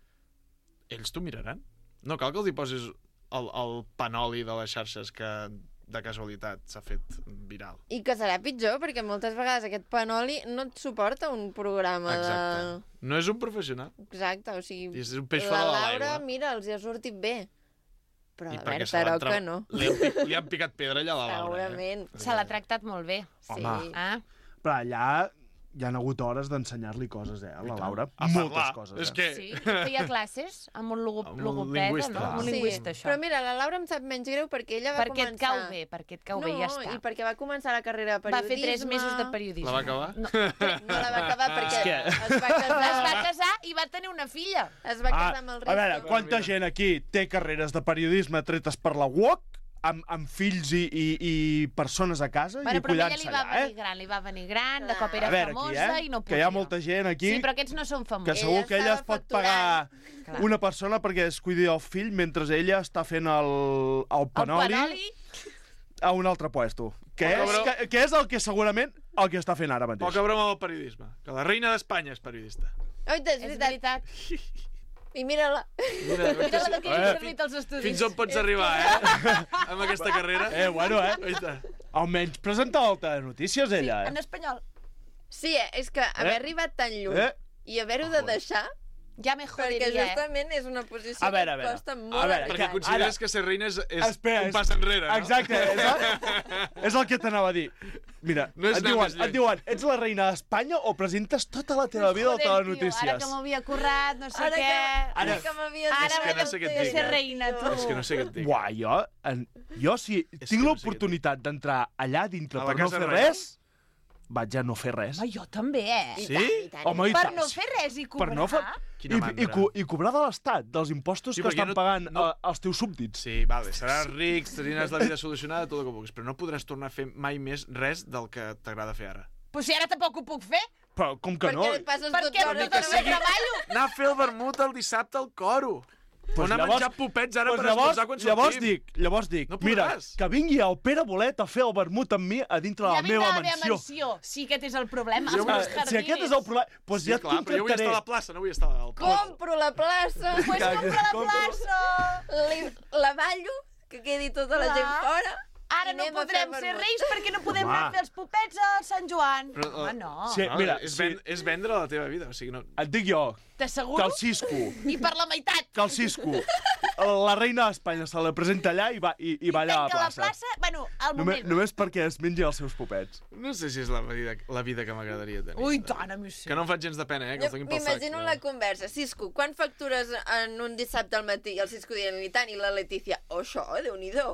ells t'ho miraran. No cal que els hi posis el panoli de les xarxes que de casualitat s'ha fet viral. I que serà pitjor, perquè moltes vegades aquest panoli no et suporta un programa Exacte. No és un professional. Exacte, o sigui... És un peix fora de La Laura, l'aigua. mira, els hi ha sortit bé. Però I la perquè Berta Roca no. Li han picat pedra allà a la Laura. Segurament. Se l'ha tractat molt bé. Sí. Home. Ah? Però allà hi han hagut hores d'ensenyar-li coses, a la Laura. A Moltes parlar. coses. És que... Sí, feia classes amb un Amb un logopeda, lingüista. no? Amb un lingüista, Sí, això. però mira, la Laura em sap menys greu perquè ella va Perquè et començar... cau bé, perquè et cau bé, ja està. No, i perquè va començar la carrera de Va periodisme... fer 3 mesos de periodisme. La va acabar? No la va acabar perquè que- es va casar... Es va casar i va tenir una filla. Es va casar amb el a veure, Risto. quanta gent aquí té carreres de periodisme tretes per la UOC, amb fills i persones a casa Bueno, i però a ella cuidant-se li va allà, venir gran, li va venir gran, de cop A era veure, famosa aquí, i no que podia. hi ha molta gent aquí Sí, però aquests no són que famosos. segur que ella es pot pagar Clar. una persona perquè es cuidi el fill mentre ella està fent el panoli, panoli? a un altre puesto. Que Poca és, broma. que és el que segurament el que està fent ara mateix. Poca broma del periodisme. Que la reina d'Espanya és periodista. Oita, és És veritat. veritat. I mira-la. Mira la que li ha servit als estudis. Fins on pots arribar, amb aquesta carrera? Bueno, Oita. Almenys presenta el telenotícies, ella, En espanyol. Sí, és que haver arribat tan lluny i haver-ho de deixar... Ja me Perquè joderia, justament és una posició A veure, que et costa molt. a veure, Perquè consideres que ser reina és Espera, un pas enrere, no? Exacte, és el que t'anava a dir. Mira, No és et anar diuen, més lluny. et diuen, ets la reina d'Espanya o presentes tota la teva vida al Joder, tio, ara telenotícies? que m'havia currat, no sé Ara què... Ara que m'havia... Ara És que no sé què et de dic, ser eh? reina, tu. És que no sé què et dic. Buah, jo si tinc l'oportunitat d'entrar allà dintre A la per no casa fer reial? res, vaig a no fer res. Home, jo també, eh? Sí? Home, i Per tant. no fer res i cobrar. Per no fer... Quina mandra. I cobrar de l'Estat, dels impostos Sí, que perquè estan no- pagant no- els teus súbdits. Sí, vale, seràs ric, tindràs la vida solucionada, tot el que vulguis, però no podràs tornar a fer mai més res del que t'agrada fer ara. Però si ara tampoc ho puc fer. Però com que no? Perquè et passes Perquè 12 no hores tot el meu treballo. Anar a fer el vermut el dissabte al coro. Pues O anar a llavors- menjar popets ara pues per esmorzar quan llavors sortim. llavors dic, No mira, podràs. que vingui el Pere Bolet a fer el vermut amb mi a dintre de Ja la vindrà meva a la meva mansió. mansió. Sí, aquest és el problema. Jo Els meus Si jardines. aquest és el problema, doncs Sí, ja et clar, però jo vull estar a la contractaré. plaça, no vull estar al port. Compro la plaça, Pues compra la plaça. la ballo, que quedi tota la gent Clar. fora. Ara i no anem a podrem fer ser vermut. reis perquè no podem Home. anar a fer els popets al Sant Joan. Però, Home, no. Sí, No, mira, és vendre la teva vida, o sigui, no... Et dic jo, que T'asseguro? el Cisco, I per la meitat. que el Cisco, la reina d'Espanya se la presenta allà i va allà a la Tanca plaça. Bueno, al moment. Només perquè es mengi els seus popets. No sé si és la vida que m'agradaria tenir. Ui, tant, a mi sí. Que no em faig gens de pena, que Jo els donin pel sac. m'imagino la conversa. Cisco, quan factures en un dissabte al matí? I el Cisco dient ni tant, i la Letícia, oh, això, Déu-n'hi-do.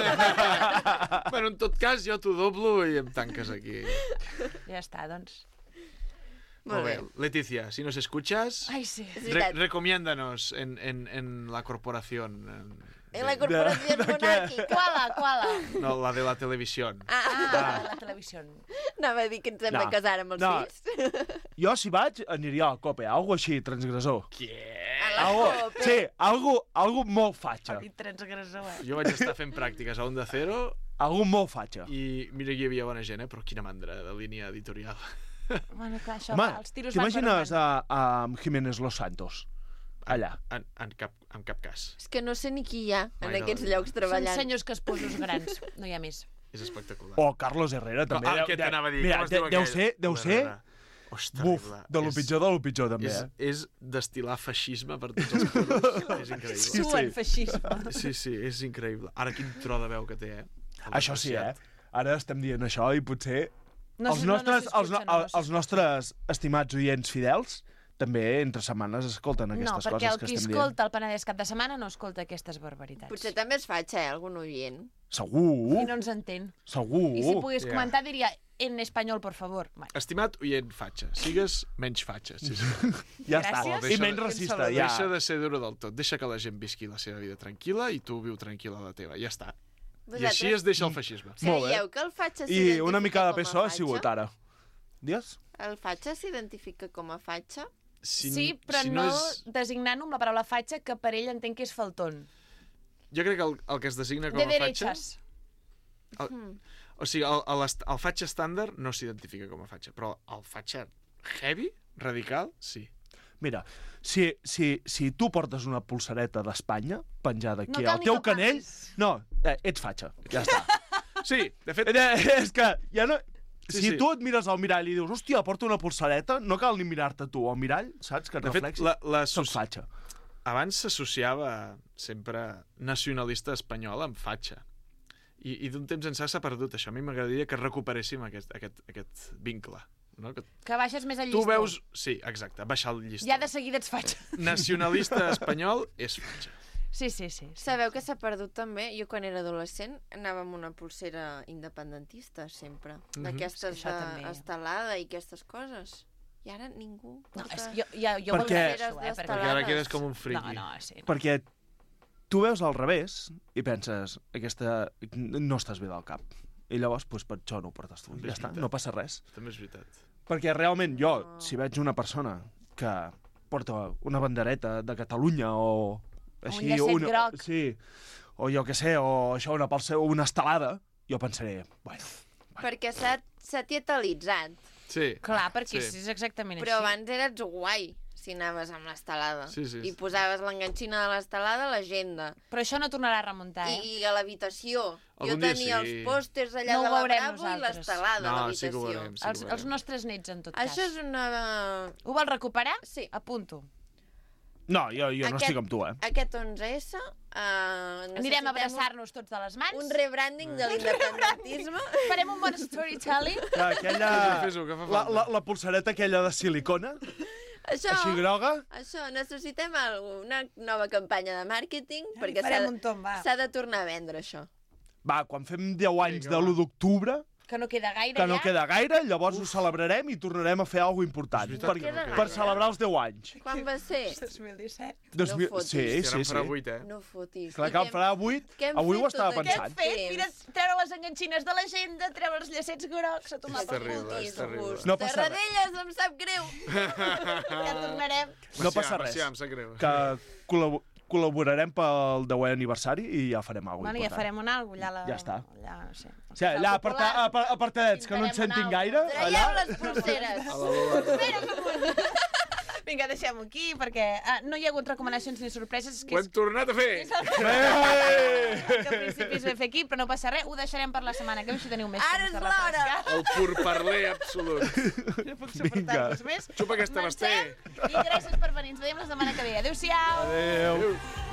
Bueno, en tot cas, jo t'ho doblo i em tanques aquí. Ja està, doncs. Molt bé. Leticia, si nos escuchas, Ai, sí. És veritat. recomiéndanos en la corporación. En la corporació monàrquica. Quala? No, la de la televisión. La televisió. Anava a dir que ens hem de casar amb els fills. Jo, si vaig, aniria a la COPE, algo així, transgressor. A la Algo, COPE. sí, algo molt fatxa. I transgressor, eh? Jo vaig estar fent pràctiques a Onda Cero Algo molt fatxa. i mira que hi havia bona gent, però quina mandra de línia editorial. Bueno, clar, això, Home, els tiros van per t'imagines on a Jiménez Los Santos? Allà. En cap cas. És que no sé ni qui hi ha en Mai no. aquests llocs van. treballant. Són senyors casposos grans, no hi ha més. És espectacular. O Carlos Herrera, també. Què t'anava a dir? Mira, Com es diu deu aquell? ser Herrera. Buf, de lo pitjor també, És destil·lar feixisme per tots els poros. És increïble. Suen feixisme. Sí, és increïble. Ara quin tro de veu que té, Això sí, Ara estem dient això i potser els nostres estimats oients fidels també entre setmanes escolten aquestes coses que estem dient. No, perquè el qui escolta el Penedès cap de setmana no escolta aquestes barbaritats. Potser també es fatxa, algun oient. Segur. I no ens entén. Segur. I si pogués comentar diria en espanyol, por favor. Estimat oient fatxa, sigues menys fatxa. Ja està. I menys racista, ja. Deixa de ser duro del tot. Deixa que la gent visqui la seva vida tranquil·la i tu viu tranquil·la la teva. Ja està. I així es deixa el feixisme. Creieu que el fatxa I una mica de PSOE ha sigut ara. Digues? El fatxa s'identifica com a fatxa? Sí, però no designant-ho amb la paraula fatxa, que per ell entenc que és faltón. Jo crec que el que es designa com a fatxa... O sigui, el fatxa estàndard no s'identifica com a fatxa, però el fatxa heavy, radical, sí. Mira, si tu portes una polsareta d'Espanya penjada aquí al teu canell... No, ets fatxa, ja està. Sí, de fet... És que ja no... Si tu et mires al mirall i dius, hòstia, porto una polsareta, no cal ni mirar-te tu al mirall, saps? Que et reflexi. Soc fatxa. Abans s'associava sempre nacionalista espanyol amb fatxa. I d'un temps ençà s'ha perdut això. A mi m'agradaria que recuperéssim aquest vincle. No? Que baixes més al llistó. Tu veus... Sí, exacte, baixar el llistó. Ja de seguida ets fatxa. Nacionalista espanyol és fatxa. Sí. Sabeu que s'ha perdut també? Jo quan era adolescent anava amb una pulsera independentista sempre. D'aquestes d'estelada i aquestes coses. I ara ningú porta... Jo pulseres d'estelades. Perquè ara quedes com un friqui. Sí. Perquè tu veus al revés i penses, aquesta no estàs bé del cap. I llavors, per això no ho portes tu. Ja està, no passa res. També és veritat. Perquè realment jo, si veig una persona que porta una bandereta de Catalunya o... Així, un llacet groc. Sí, o jo què sé, o això, una estelada, jo pensaré, bueno. Perquè s'ha teatralitzat. Sí. Clar, perquè és exactament Però així. abans eres guai si anaves amb l'estelada. Sí. I posaves l'enganxina de l'estelada a l'agenda. Però això no tornarà a remuntar, I a l'habitació. Algun Jo tenia els pòsters allà de la Bravo i l'estelada a l'habitació. Els nostres nets, en tot cas. Això és una... Ho vols recuperar? Sí. Apunto. No, jo no estic amb tu, Aquest 11S... Anirem a abraçar-nos tots de les mans. Un rebranding de l'independentisme. Farem un bon storytelling. La pulsareta aquella de silicona, així groga. Això, necessitem una nova campanya de màrqueting, perquè s'ha de tornar a vendre, això. Va, quan fem 10 anys de l'1 d'octubre... Que no queda gaire, Que no queda gaire, llavors ho celebrarem i tornarem a fer alguna important. Per celebrar els 10 anys. Quan va ser? 2017. No fotis. Sí. Farà 8, No fotis. Clar que en farà 8. Avui ho estava pensant. Què hem fet? Mira, treure les enganxines de l'agenda, treure els llacets grocs, a tomar per És terrible. No passa res. Tarradellas, em sap greu. Ja tornarem. No passa res. Em sap greu. Que col·laborarem pel 10è aniversari i ja farem alguna cosa. Bueno, ja farem un algo, allà... Ja està. Sí. O sigui, allà apartadets, que no ens sentin gaire. Traieu les pulseres. Espera un segon. Vinga, deixem-ho aquí, perquè no hi ha hagut recomanacions ni sorpreses. Ho hem tornat a fer! Que al principi es va fer aquí, però no passa res. Ho deixarem per la setmana que ve, si teniu més Ara és l'hora! El purparler absolut. No puc suportar-vos més. Xupa aquesta basté. I gràcies per venir. Ens veiem la setmana que ve. Adéu-siau! Adéu.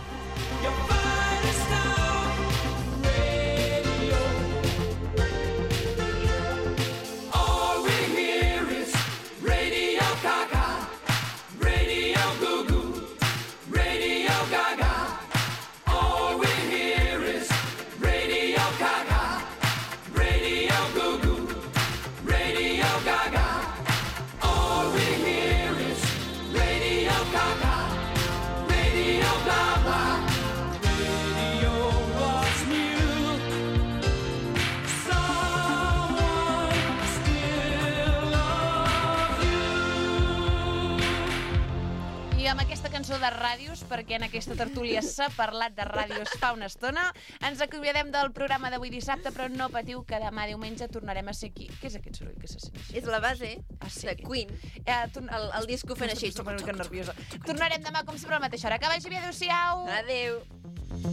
cançó de ràdios, perquè en aquesta tertúlia s'ha parlat de ràdios fa una estona. Ens acomiadem del programa d'avui dissabte, però no patiu que demà diumenge tornarem a ser aquí. Què és aquest soroll que se sent així? És la base de Queen. El disco fent així. Estic una mica nerviosa. Tornarem demà, com sempre, a la mateixa hora. Que vagi bé, adéu-siau! Adéu.